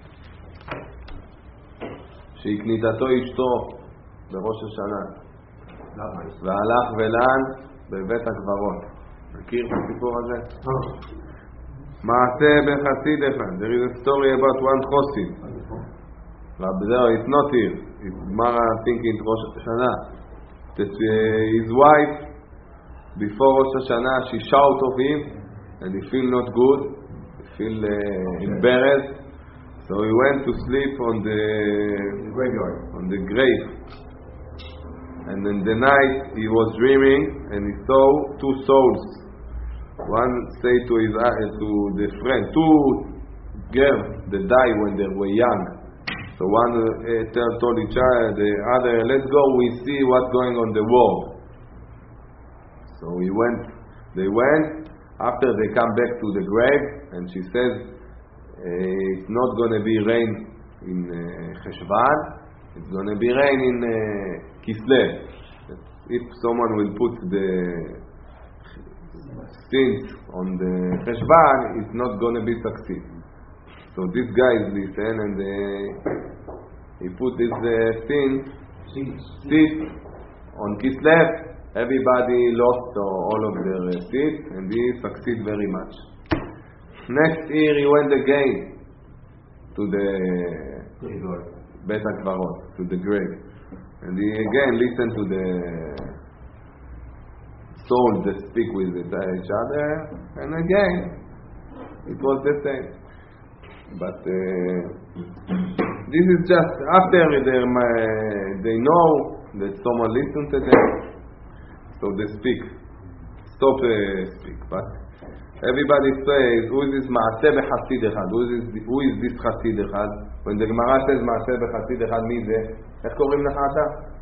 שהקניתתו אשתו בראש השנה והלך ולן בבית הקברות. מכיר את הסיפור הזה? מעשה בחסיד אחד. There is a story about one chosid. But there, it's not here. It's Mara thinking Rosh Hashanah. That his wife, before Rosh Hashanah, she shout of him, and he feel not good. He feel embarrassed. So he went to sleep on the graveyard, on the grave. And in the night he was dreaming, and he saw two souls. One say to the friend, girls that die when they were young. So one told each other, the other, let's go, we see what's going on the world. So they went, after they come back to the grave, and she says, it's not going to be rain in Cheshvan, it's going to be rain in Kislev. If someone will put the sins on the Cheshvan, it's not going to be succeed. So these guys listen, and he put this seed on Kislev. Everybody lost all of their seeds, and he succeed very much. Next year he went again to the Bet HaKvarot, to the grave, and he again listened to the souls that speak with each other, and again it was the same. But this is just after they know that someone listens to them, so they stop speak. But everybody says, who is this Maaseh B'Chasid Echad? Who is this Chasid Echad? When the Gemara says Maaseh B'Chasid Echad, מי זה? איך קוראים לך אתה?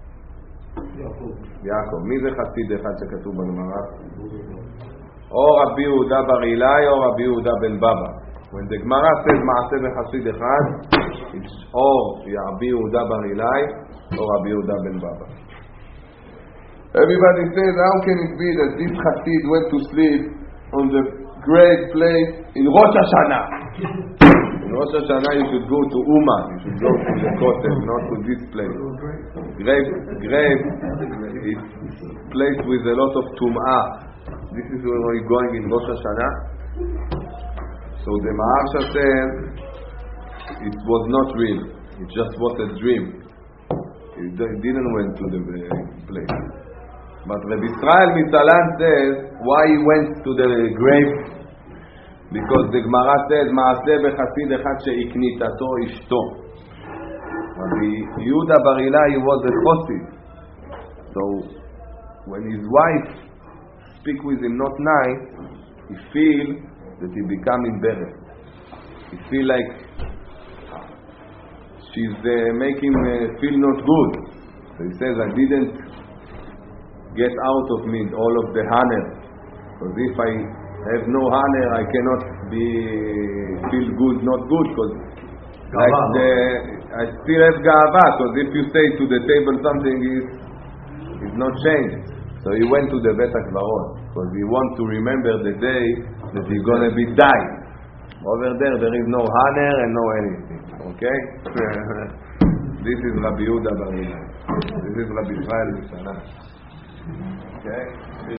יעקב. מי זה חסיד אחד שכתוב בגמרא? או רבי יהודה בר אילאי או רבי יהודה בן בבא. When the Gemara says Maaseh B'Chasid Echad, it's or Rabbi Yehuda bar Ilai or Rabbi Yehuda ben Baba. Everybody says, how can it be that this Chassid went to sleep on the great place in Rosh Hashanah? In Rosh Hashanah you should go to Uman, you should go to the Kotel, not to this place. Grave is place with a lot of Tum'ah. This is where we're going in Rosh Hashanah. So the Maharsha says it was not real. It just was a dream. It didn't went to the place. But Rabbi Israel Mitzalan says why he went to the grave, because the Gemara says Maaseh B'Chasid Echad she'iknitato ishto. Rabbi Yehuda bar Ilai was a chosid. So when his wife speak with him not nice, he feel that he become embarrassed. He feel like she's making him feel not good. So he says, I didn't get out of me all of the honor, because if I have no honor, I cannot feel good, not good, because like I still have ga'ava, because if you say to the table something is not changed. So he went to the Bet HaKvarot, because he wants to remember the day that he's going to be died. Over there is no honor and no anything. Okay? This is Rabbi Yehuda bar Ilai. This is Rabbi Israel Mitzalan. Okay?